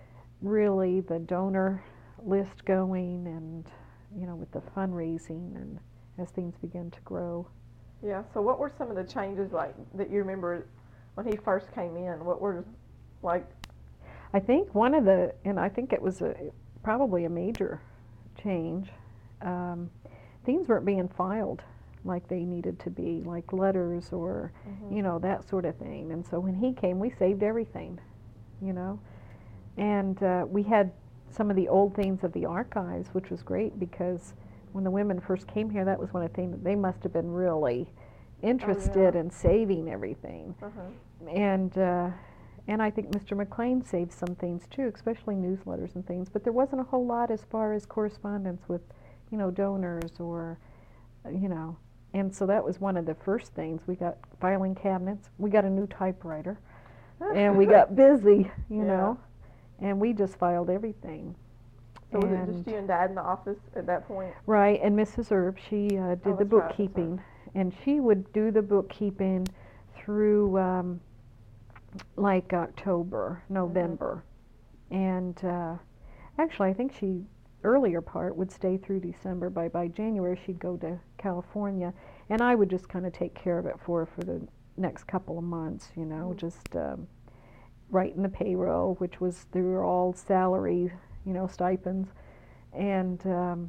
really the donor list going, and, you know, with the fundraising, and as things began to grow. Yeah, so what were some of the changes, like, that you remember when he first came in? What were, like... I think one of the, and I think it was a, probably a major change, um, things weren't being filed like they needed to be, like letters or, Mhm. you know, that sort of thing. And so when he came, we saved everything, you know. And uh, we had some of the old things of the archives, which was great because when the women first came here, that was one of the things that they must have been really interested yeah. in saving everything. Uh-huh. And uh, and I think Mister McLean saved some things too, especially newsletters and things. But there wasn't a whole lot as far as correspondence with, you know, donors or, you know. And so that was one of the first things. We got filing cabinets. We got a new typewriter, and we got busy, you Yeah. know. And we just filed everything. So was it And- just you and Dad in the office at that point? Right, and Missus Erb, she uh, did Oh, the that's right, that's bookkeeping, and she would do the bookkeeping through um, like October, November, and uh, actually I think she earlier part would stay through December. By by January she'd go to California, and I would just kind of take care of it for her for the next couple of months, you know, Mhm. just um, writing the payroll, which was they were all salary, you know, stipends, and um,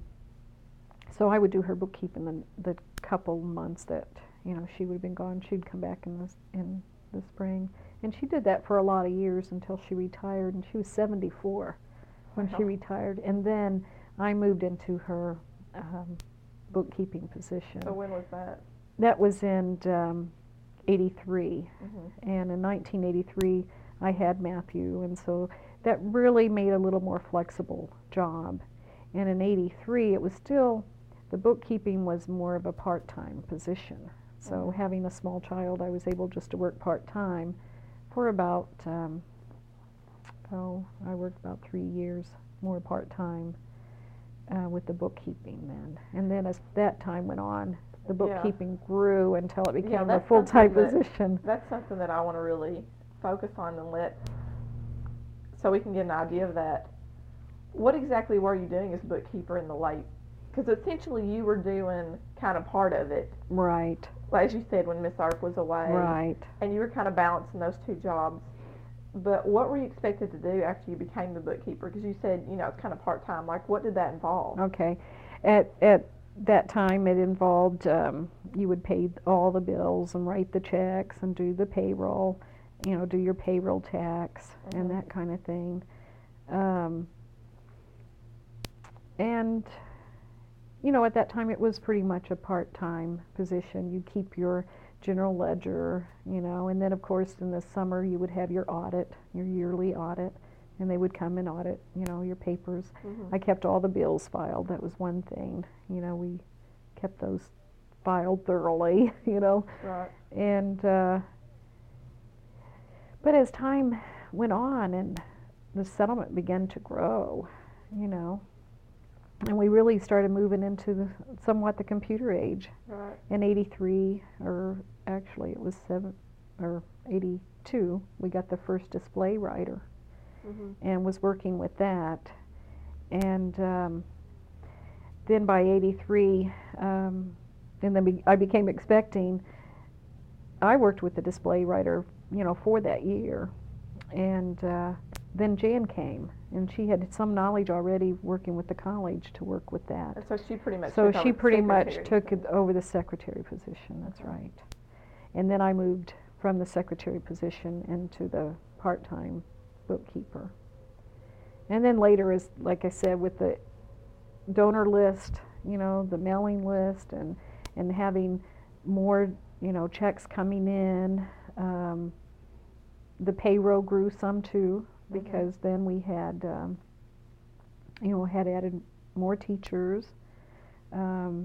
so I would do her bookkeeping the the couple months that, you know, she would have been gone. She'd come back in the in the spring, and she did that for a lot of years until she retired, and she was seventy-four when she Wow. retired. And then I moved into her um, bookkeeping position. So when was that? That was in um, eighty-three, Mm-hmm. and in nineteen eighty-three I had Matthew, and so that really made a little more flexible job. And in eighty-three it was still, the bookkeeping was more of a part-time position. So Mhm. having a small child, I was able just to work part-time for about, um, oh, I worked about three years more part-time uh, with the bookkeeping then. And then as that time went on, the Yeah. bookkeeping grew until it became a that's full-time something that- position. That's something that I want to really focus on and let, so we can get an idea of that. What exactly were you doing as bookkeeper in the late? Because essentially you were doing kind of part of it, Right, like as you said, when Miss Ark was away, right. and you were kind of balancing those two jobs. But what were you expected to do after you became the bookkeeper? Because you said, you know, it's kind of part-time. Like, what did that involve? Okay. At at that time, it involved um, you would pay all the bills and write the checks and do the payroll, you know, do your payroll tax and Mhm. that kind of thing. Um, and you know, at that time, it was pretty much a part-time position. You keep your general ledger, you know, and then of course in the summer you would have your audit, your yearly audit, and they would come and audit, you know, your papers. Mhm. I kept all the bills filed. That was one thing. You know, we kept those filed thoroughly, you know. Right. And, uh, but as time went on and the settlement began to grow, you know, and we really started moving into the, somewhat the computer age. Right. In eighty-three, or actually it was seven, or eighty-two, we got the first display writer. Mhm. and was working with that. And um, then by eighty-three, um, and then be, I became expecting. I worked with the display writer, you know, for that year, and uh, then Jan came, and she had some knowledge already working with the college to work with that. And so she pretty much So took she over the pretty much secretary took it position. over the secretary position. That's Okay. right. And then I moved from the secretary position into the part-time bookkeeper. And then later, as like I said, with the donor list, you know, the mailing list, and and having more, you know, checks coming in. Um, the payroll grew some too, because Mhm. then we had, um, you know, had added more teachers. Um,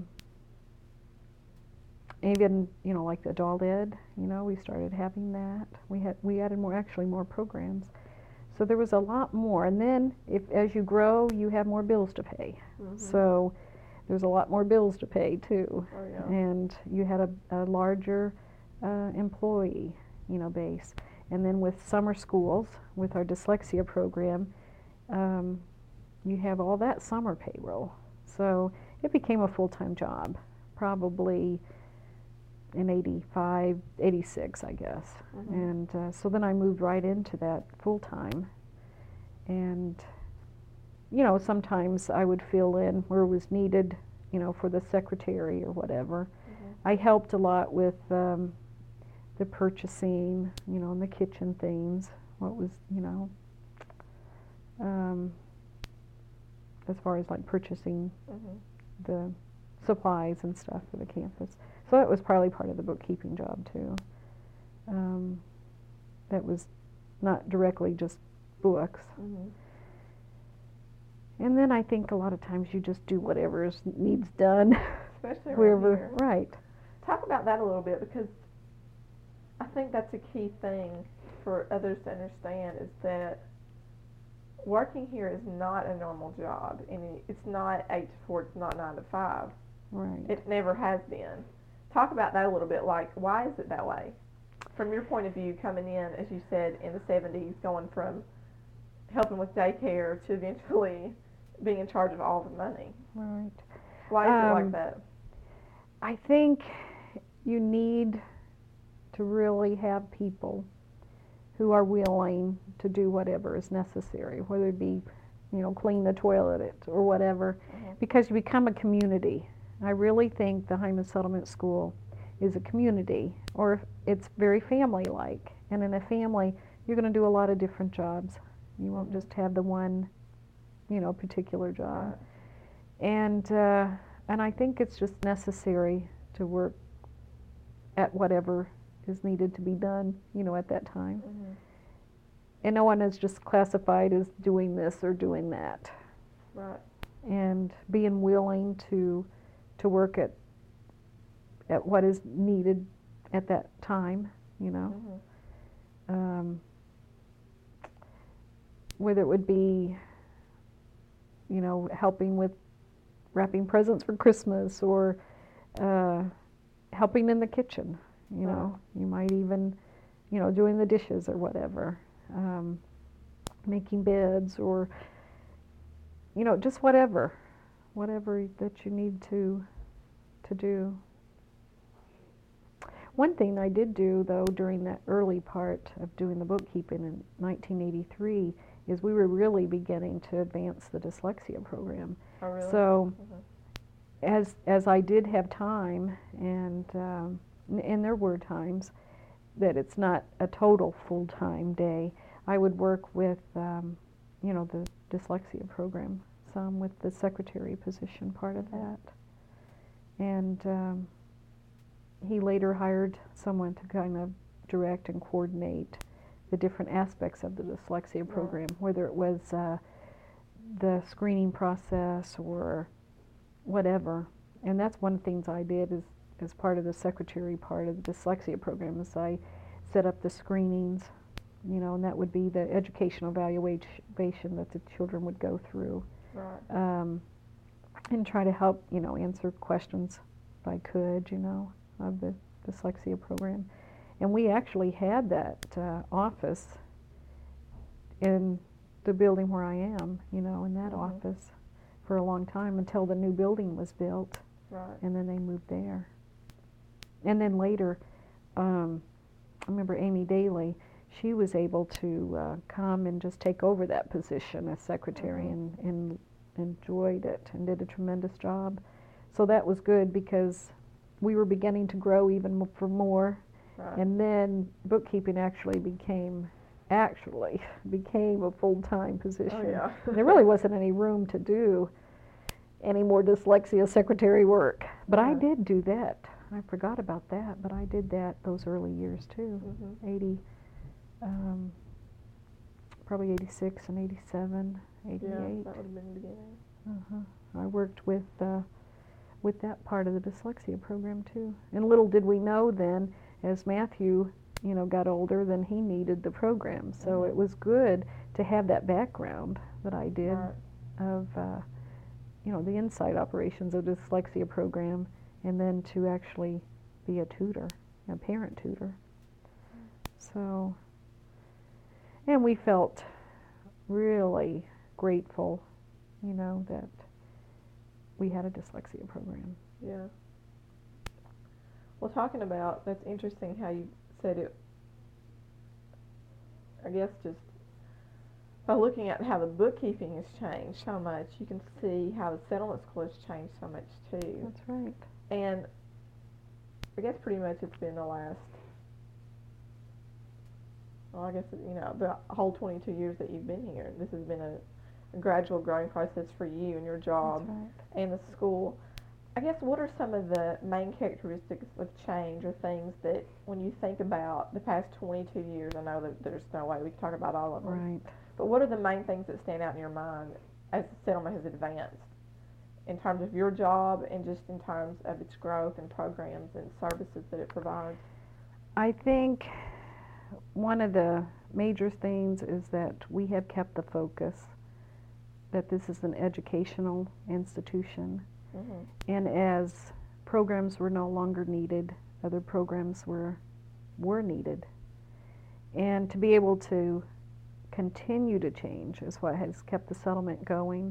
even, you know, like the adult ed, you know, we started having that. We had we added more, actually more programs. So there was a lot more. And then, if as you grow, you have more bills to pay. Mhm. So there's a lot more bills to pay too. Oh yeah. And you had a, a larger uh, employee, you know, base. And then with summer schools, with our dyslexia program, um, you have all that summer payroll. So it became a full-time job, probably in eighty-five, eighty-six, I guess. Mhm. And uh, so then I moved right into that full-time. And, you know, sometimes I would fill in where it was needed, you know, for the secretary or whatever. Mhm. I helped a lot with um, the purchasing, you know, and the kitchen things. What was, you know, um, as far as like purchasing Mhm. the supplies and stuff for the campus. So that was probably part of the bookkeeping job too. Um, that was not directly just books. Mhm. And then I think a lot of times you just do whatever is, needs done. Especially around wherever, here. right. Talk about that a little bit, because I think that's a key thing for others to understand, is that working here is not a normal job, and it's not eight to four. It's not nine to five. Right. It never has been. Talk about that a little bit. Like, why is it that way? From your point of view, coming in, as you said, in the seventies, going from helping with daycare to eventually being in charge of all the money. Right. Why is it like Um, that? I think you need to really have people who are willing to do whatever is necessary, whether it be, you know, clean the toilet or whatever, Mhm. because you become a community. I really think the Hyman Settlement School is a community, or it's very family-like. And in a family, you're going to do a lot of different jobs. You won't Mhm. just have the one, you know, particular job. Right. And uh, and I think it's just necessary to work at whatever is needed to be done, you know, at that time. Mhm. And no one is just classified as doing this or doing that. Right. And being willing to to work at at what is needed at that time, you know. Mhm. Um, whether it would be, you know, helping with wrapping presents for Christmas, or uh, helping in the kitchen, you Right. know. You might even, you know, doing the dishes or whatever, um, making beds, or, you know, just whatever, whatever that you need to to do. One thing I did do, though, during that early part of doing the bookkeeping in nineteen eighty-three, is we were really beginning to advance the dyslexia program. Oh, really? So Mhm. as as I did have time, and um, n- and there were times that it's not a total full-time day, I would work with, um, you know, the dyslexia program, some with the secretary position part of that. And um, he later hired someone to kind of direct and coordinate the different aspects of the dyslexia Right. program, whether it was uh, the screening process or whatever. And that's one of the things I did is, as part of the secretary part of the dyslexia program, is I set up the screenings, you know, and that would be the educational evaluation that the children would go through. Right. Um, and try to help, you know, answer questions if I could, you know, of the dyslexia program. And we actually had that uh, office in the building where I am, you know, in that Mhm. office for a long time until the new building was built, Right. and then they moved there. And then later, um, I remember Amy Daly, she was able to uh, come and just take over that position as secretary Mhm. and, and enjoyed it and did a tremendous job. So that was good because we were beginning to grow even m- for more. Right. And then bookkeeping actually became actually became a full-time position. Oh, yeah. There really wasn't any room to do any more dyslexia secretary work. But I Right. did do that. I forgot about that, but I did that those early years too. Mhm. eighty, um, probably eighty-six and eighty-seven, eighty-eight. Yeah, that would have been the beginning. Uh-huh. I worked with uh, with that part of the dyslexia program too. And little did we know then, as Matthew, you know, got older, then he needed the program. So Mhm. it was good to have that background that I did Right. of, uh, you know, the inside operations of the dyslexia program, and then to actually be a tutor, a parent tutor. So, and we felt really grateful, you know, that we had a dyslexia program. Yeah. Well, talking about, that's interesting how you said it. I guess just by looking at how the bookkeeping has changed so much, you can see how the settlement school has changed so much too. That's right. And I guess pretty much it's been the last, well, I guess, you know, the whole twenty-two years that you've been here. This has been a, a gradual growing process for you and your job That's right. and the school. I guess what are some of the main characteristics of change or things that when you think about the past twenty-two years, I know that there's no way we can talk about all of them, Right. but what are the main things that stand out in your mind as the settlement has advanced in terms of your job and just in terms of its growth and programs and services that it provides? I think one of the major things is that we have kept the focus that this is an educational institution. Mm-hmm. And as programs were no longer needed, other programs were were needed. And to be able to continue to change is what has kept the settlement going.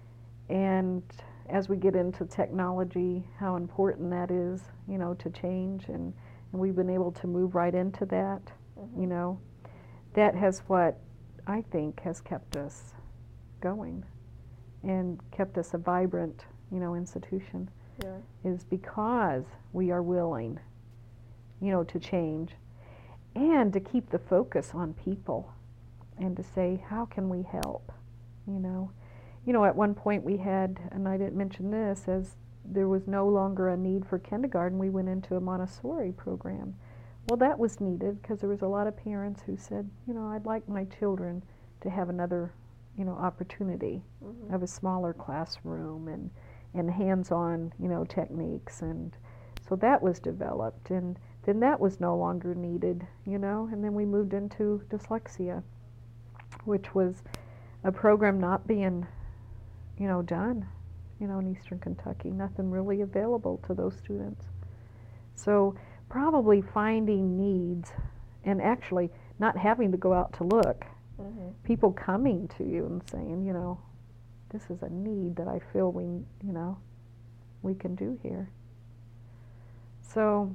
And as we get into technology, how important that is, you know, to change, and, and we've been able to move right into that, Mm-hmm. you know. That has what I think has kept us going and kept us a vibrant, you know, institution, Yeah. is because we are willing, you know, to change and to keep the focus on people and to say, how can we help, you know. You know, at one point we had, and I didn't mention this, as there was no longer a need for kindergarten, we went into a Montessori program. Well, that was needed because there was a lot of parents who said, you know, I'd like my children to have another, you know, opportunity Mm-hmm. of a smaller classroom and, and hands-on, you know, techniques. And so that was developed, and then that was no longer needed, you know, and then we moved into dyslexia, which was a program not being, you know, done, you know, in Eastern Kentucky, nothing really available to those students. So probably finding needs and actually not having to go out to look, Mm-hmm. people coming to you and saying, you know, this is a need that I feel we, you know, we can do here. So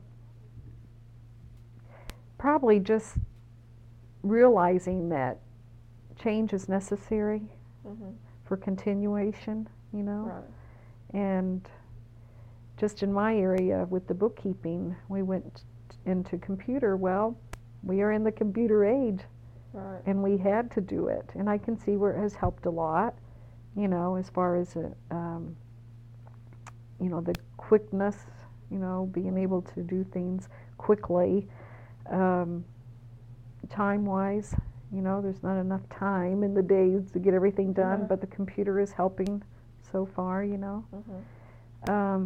probably just realizing that change is necessary Mm-hmm. for continuation, you know. Right. And just in my area with the bookkeeping, we went into computer. Well, we are in the computer age, Right. and we had to do it. And I can see where it has helped a lot, you know, as far as, uh, um, you know, the quickness, you know, being able to do things quickly, um, time-wise. You know, there's not enough time in the days to get everything done, Yeah. but the computer is helping so far, you know. Mm-hmm. Um,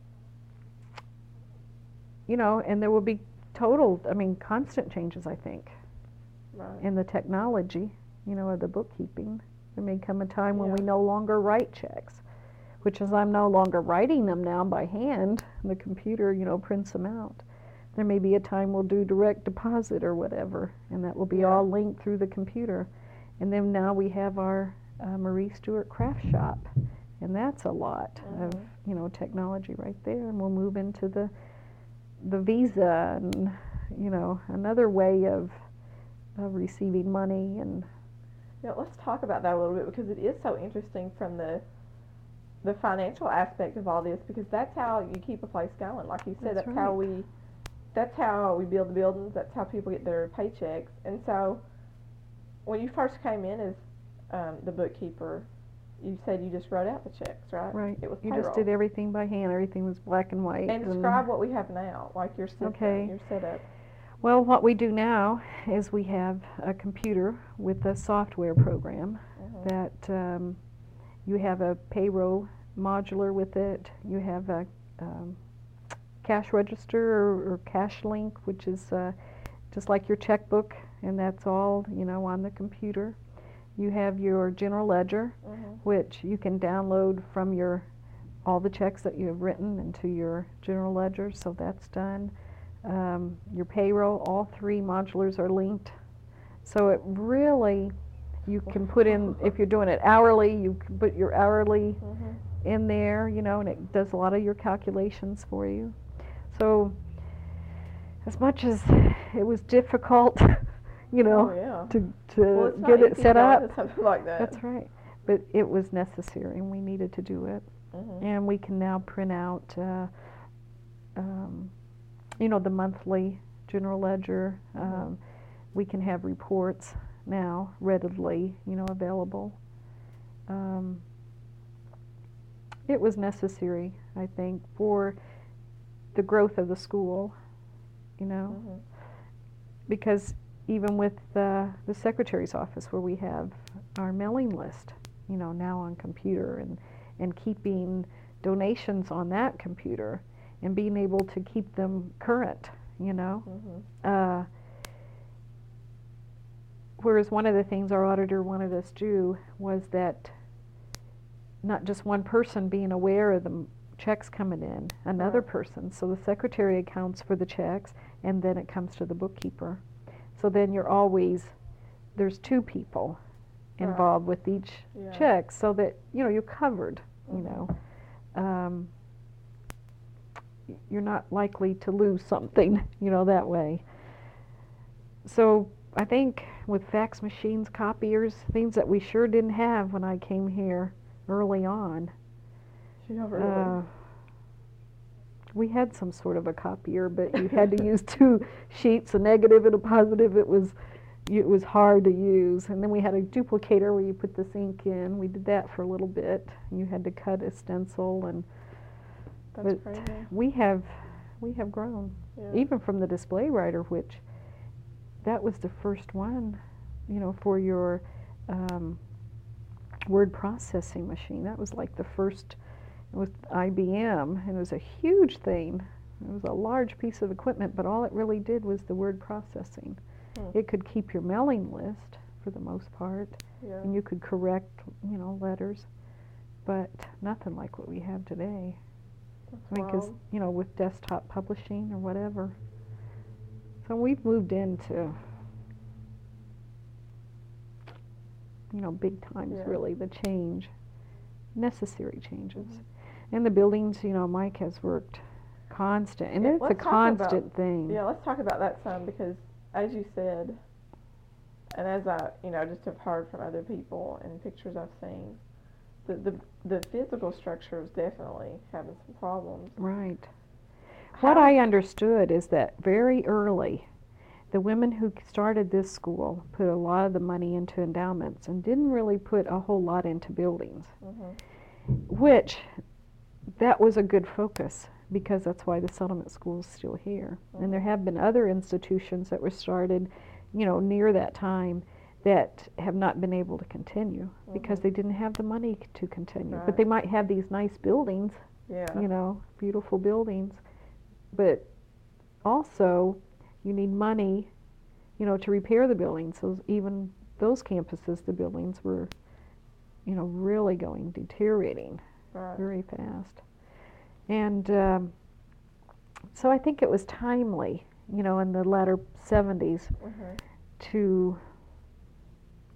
you know, and there will be total, I mean, constant changes, I think, Right. in the technology, you know, of the bookkeeping. There may come a time when we Yeah. no longer write checks, which is I'm no longer writing them now by hand. The computer, you know, prints them out. There may be a time we'll do direct deposit or whatever, and that will be Yeah. all linked through the computer. And then now we have our uh, Marie Stewart craft shop, and that's a lot Mm-hmm. of, you know, technology right there. And we'll move into the the Visa and, you know, another way of of receiving money. And Yeah, let's talk about that a little bit, because it is so interesting from the the financial aspect of all this, because that's how you keep a place going. Like you said, That's that's, how right. we that's how we build the buildings. That's how people get their paychecks. And so, when you first came in as um, the bookkeeper, you said you just wrote out the checks, right? right, It was you payroll. just did everything by hand. Everything was black and white. And describe what we have now, like your system, Okay. your setup. Well, what we do now is we have a computer with a software program Mm-hmm. that um, you have a payroll modular with it. You have a um, cash register or, or cash link, which is uh, just like your checkbook, and that's all, you know, on the computer. You have your general ledger, Mm-hmm. which you can download from your all the checks that you have written into your general ledger, so that's done. Um, your payroll, all three modulars are linked, so it really, you can put in, if you're doing it hourly, you can put your hourly Mm-hmm. in there, you know, and it does a lot of your calculations for you. So as much as it was difficult, you know, Oh, yeah. to, to Well, it's not get it easy set going up, to something like that. that's right, but it was necessary and we needed to do it. Mm-hmm. And we can now print out, uh, um, you know, the monthly general ledger. Mhm. Um, we can have reports now readily, you know, available. Um, it was necessary, I think, for the growth of the school, you know, Mm-hmm. because even with uh, the secretary's office, where we have our mailing list, you know, now on computer, and and keeping donations on that computer and being able to keep them current, you know. Mm-hmm. Uh, whereas one of the things our auditor wanted us to do was that not just one person being aware of the m- checks coming in, another Right. person. So the secretary accounts for the checks, and then it comes to the bookkeeper. So then you're always, there's two people Right. involved with each Yeah. check, so that, you know, you're covered, you Mhm. know. Um, y- you're not likely to lose something, you know, that way. So I think with fax machines, copiers, things that we sure didn't have when I came here early on. Yeah, really. Uh, we had some sort of a copier, but you had to use two sheets, a negative and a positive. It was it was hard to use. And then we had a duplicator where you put this ink in. We did that for a little bit. You had to cut a stencil, and That's but crazy. we have we have grown, Yeah. even from the display writer, which that was the first one, you know, for your um, word processing machine. That was like the first with I B M, and it was a huge thing. It was a large piece of equipment, but all it really did was the word processing. Hmm. It could keep your mailing list for the most part, Yeah. and you could correct, you know, letters, but nothing like what we have today. That's I mean, 'cause, wild. you know, with desktop publishing or whatever. So we've moved into, you know, big times, Yeah. really, the change, necessary changes. Mhm. And the buildings, you know, Mike has worked constant, and Yeah, it's a let's talk about- constant thing. Yeah, let's talk about that some, because as you said, and as I, you know, just have heard from other people and pictures I've seen, the the, the physical structure is definitely having some problems. Right. What How- I understood is that very early, the women who started this school put a lot of the money into endowments and didn't really put a whole lot into buildings, Mhm. which that was a good focus, because that's why the settlement school is still here. And there Mhm. have been other institutions that were started, you know, near that time that have not been able to continue because Mhm. they didn't have the money c- to continue. Right. But they might have these nice buildings, Yeah. you know, beautiful buildings, but also you need money, you know, to repair the buildings. So even those campuses, the buildings were, you know, really going deteriorating Right. very fast. And um, so I think it was timely, you know, in the latter seventies Mhm. to put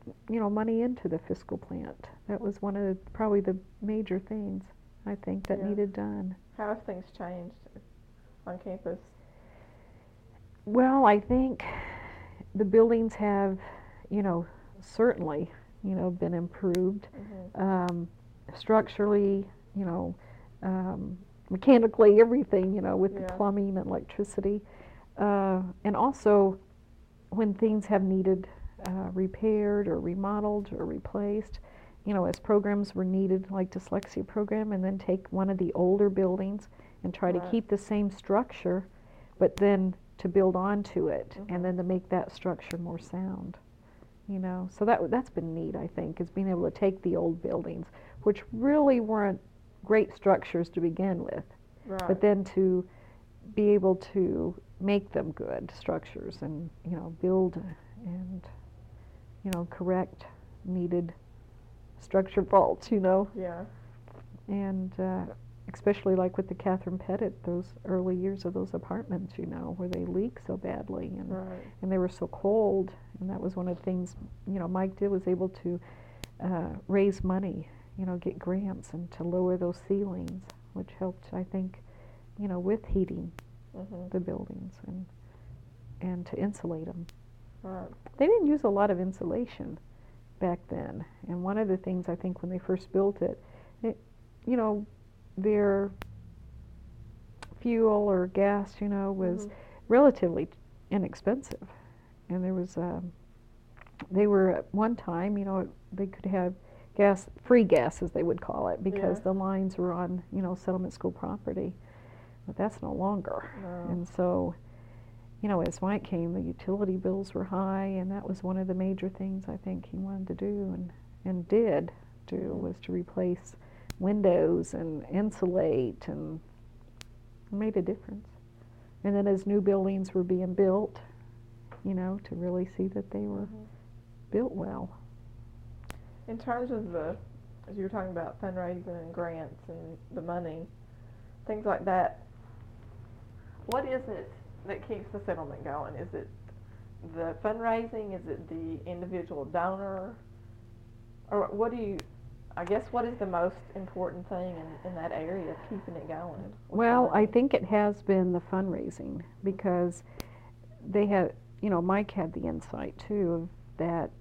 you know, money into the fiscal plant. That was one of the, probably the major things, I think, that Yeah. needed done. How have things changed on campus? Well, I think the buildings have, you know, certainly, you know, been improved. Mm-hmm. Um, structurally, you know, um, mechanically, everything, you know, with Yeah. the plumbing and electricity. Uh, and also, when things have needed uh, repaired or remodeled or replaced, you know, as programs were needed, like dyslexia program, and then take one of the older buildings and try Right. to keep the same structure, but then to build onto it, Mhm. and then to make that structure more sound. You know, so that that's been neat, I think, is being able to take the old buildings, which really weren't great structures to begin with, Right. but then to be able to make them good structures and, you know, build and, you know, correct needed structure faults, you know, Yeah. and uh, especially like with the Catherine Pettit, those early years of those apartments, you know, where they leak so badly and Right. and they were so cold, and that was one of the things, you know, Mike did, was able to uh, raise money, you know, get grants and to lower those ceilings, which helped, I think, you know, with heating Mm-hmm. the buildings and and to insulate them. Right. They didn't use a lot of insulation back then, and one of the things I think when they first built it, it you know, their fuel or gas, you know, was Mhm. relatively inexpensive, and there was um, they were at one time, you know, they could have gas, free gas as they would call it, because Yeah. the lines were on, you know, settlement school property, but that's no longer. No. And so, you know, as Mike came, the utility bills were high, and that was one of the major things I think he wanted to do and and did do, Mhm. was to replace windows and insulate, and made a difference. And then as new buildings were being built, you know, to really see that they were Mhm. built well. In terms of the, as you were talking about fundraising and grants and the money, things like that, what is it that keeps the settlement going? Is it the fundraising? Is it the individual donor? Or what do you, I guess, what is the most important thing in, in that area of keeping it going? with the Well, I money? think it has been the fundraising, because they had, you know, Mike had the insight too of that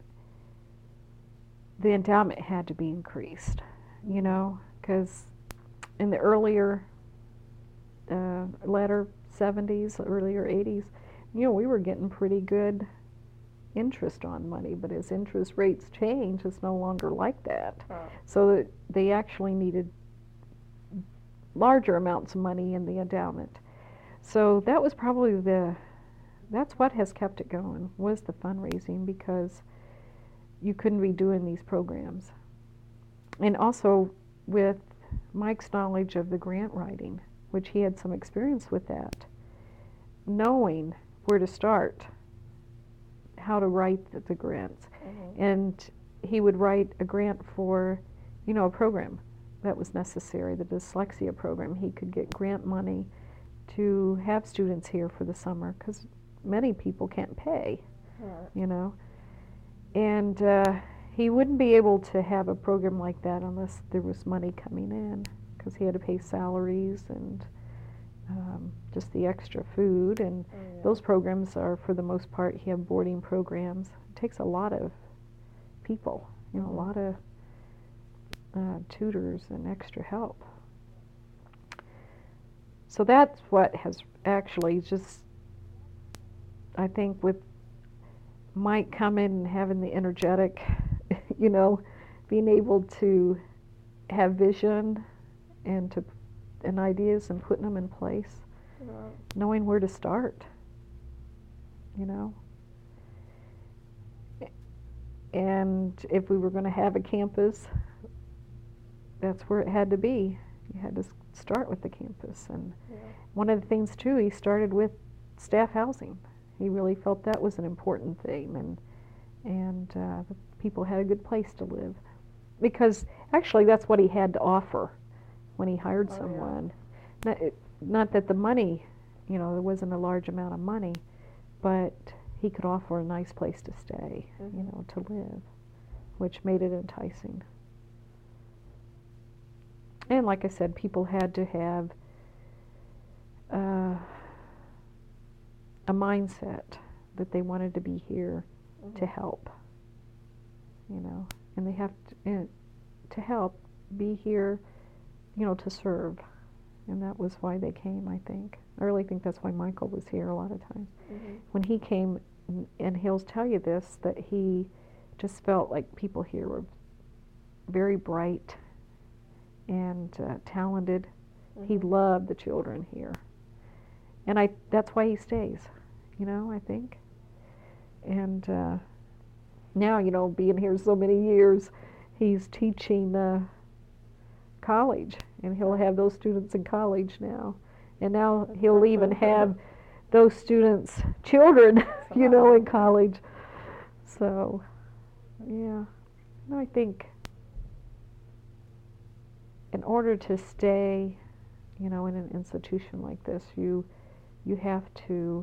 the endowment had to be increased, you know, because in the earlier uh, latter seventies, earlier eighties, you know, we were getting pretty good interest on money, but as interest rates change, it's no longer like that. Right. So that they actually needed larger amounts of money in the endowment. So that was probably the, that's what has kept it going, was the fundraising, because you couldn't be doing these programs. And also with Mike's knowledge of the grant writing, which he had some experience with that, knowing where to start, how to write the, the grants. Mhm. And he would write a grant for, you know, a program that was necessary, the dyslexia program. He could get grant money to have students here for the summer, because many people can't pay, Right. you know. And uh, he wouldn't be able to have a program like that unless there was money coming in, because he had to pay salaries and um, just the extra food. And Oh, yeah. those programs are, for the most part, he have boarding programs. It takes a lot of people, you know, Mhm. a lot of uh, tutors and extra help. So that's what has actually just, I think, with Mike coming and having the energetic, you know, being able to have vision and to and ideas and putting them in place, Right. knowing where to start, you know. And if we were going to have a campus, that's where it had to be. You had to s- start with the campus. And Yeah. one of the things too, he started with staff housing. He really felt that was an important thing, and and uh, the people had a good place to live, because actually that's what he had to offer when he hired Oh, yeah. someone. Not, it, not that the money, you know, there wasn't a large amount of money, but he could offer a nice place to stay, Mm-hmm. you know, to live, which made it enticing. And like I said, people had to have uh, a mindset that they wanted to be here Mm-hmm. to help, you know, and they have to, uh, to help, be here, you know, to serve. And that was why they came, I think. I really think that's why Michael was here a lot of times. Mm-hmm. When he came, and he'll tell you this, that he just felt like people here were very bright and uh, talented. Mm-hmm. He loved the children here. And I that's why he stays, you know, I think. And uh, now, you know, being here so many years, he's teaching uh, college, and he'll have those students in college now. And now That's he'll so even cool. have those students' children, you know, Wow. in college. So, yeah, no, I think in order to stay, you know, in an institution like this, you you have to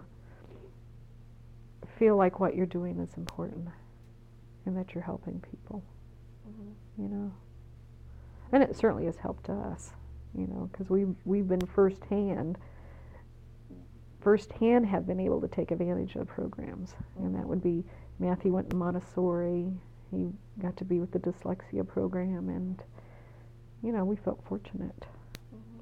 feel like what you're doing is important and that you're helping people, Mm-hmm. you know. And it certainly has helped us, you know, because we've, we've been firsthand, firsthand have been able to take advantage of programs. Mm-hmm. And that would be, Matthew went to Montessori, he got to be with the dyslexia program, and, you know, we felt fortunate Mm-hmm.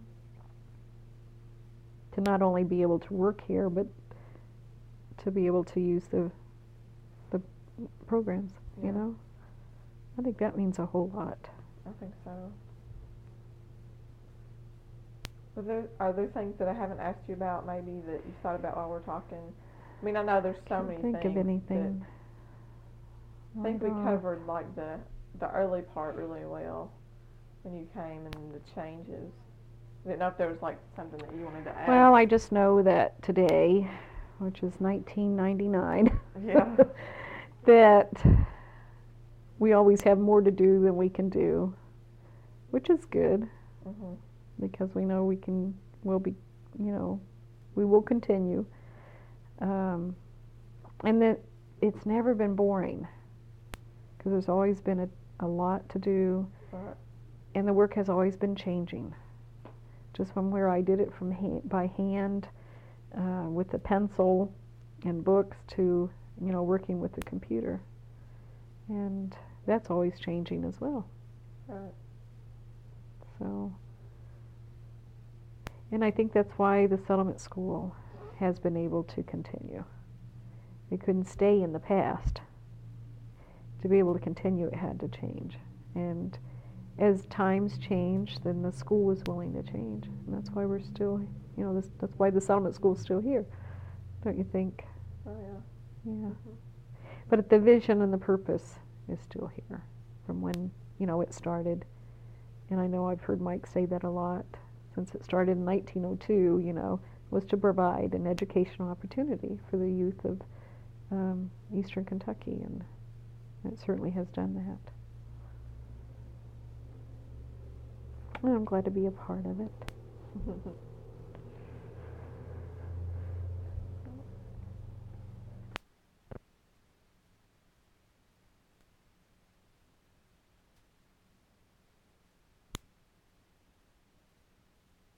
to not only be able to work here, but to be able to use the the programs, Yeah. you know. I think that means a whole lot. I think so. Are there, are there things that I haven't asked you about, maybe, that you thought about while we're talking? I mean, I know there's so Can't many think things. of anything. I think we Not off. covered like the the early part really well when you came and the changes. I didn't know if there was like something that you wanted to add. Well, I just know that today, which is nineteen ninety-nine, Yeah. that we always have more to do than we can do, which is good Mhm. because we know we can, we'll be, you know, we will continue. Um, and that it's never been boring because there's always been a, a lot to do, Right. and the work has always been changing. Just from where I did it from ha- by hand uh, with the pencil and books to, you know, working with the computer. And that's always changing as well. Right. So, and I think that's why the settlement school has been able to continue. It couldn't stay in the past. To be able to continue, it had to change. And as times change, then the school was willing to change. And that's why we're still, you know, this, that's why the settlement school is still here. Don't you think? Oh yeah. Yeah. Mhm. But the vision and the purpose is still here from when, you know, it started. And I know I've heard Mike say that a lot since it started in nineteen oh two, you know, was to provide an educational opportunity for the youth of um, Eastern Kentucky, and it certainly has done that. And I'm glad to be a part of it.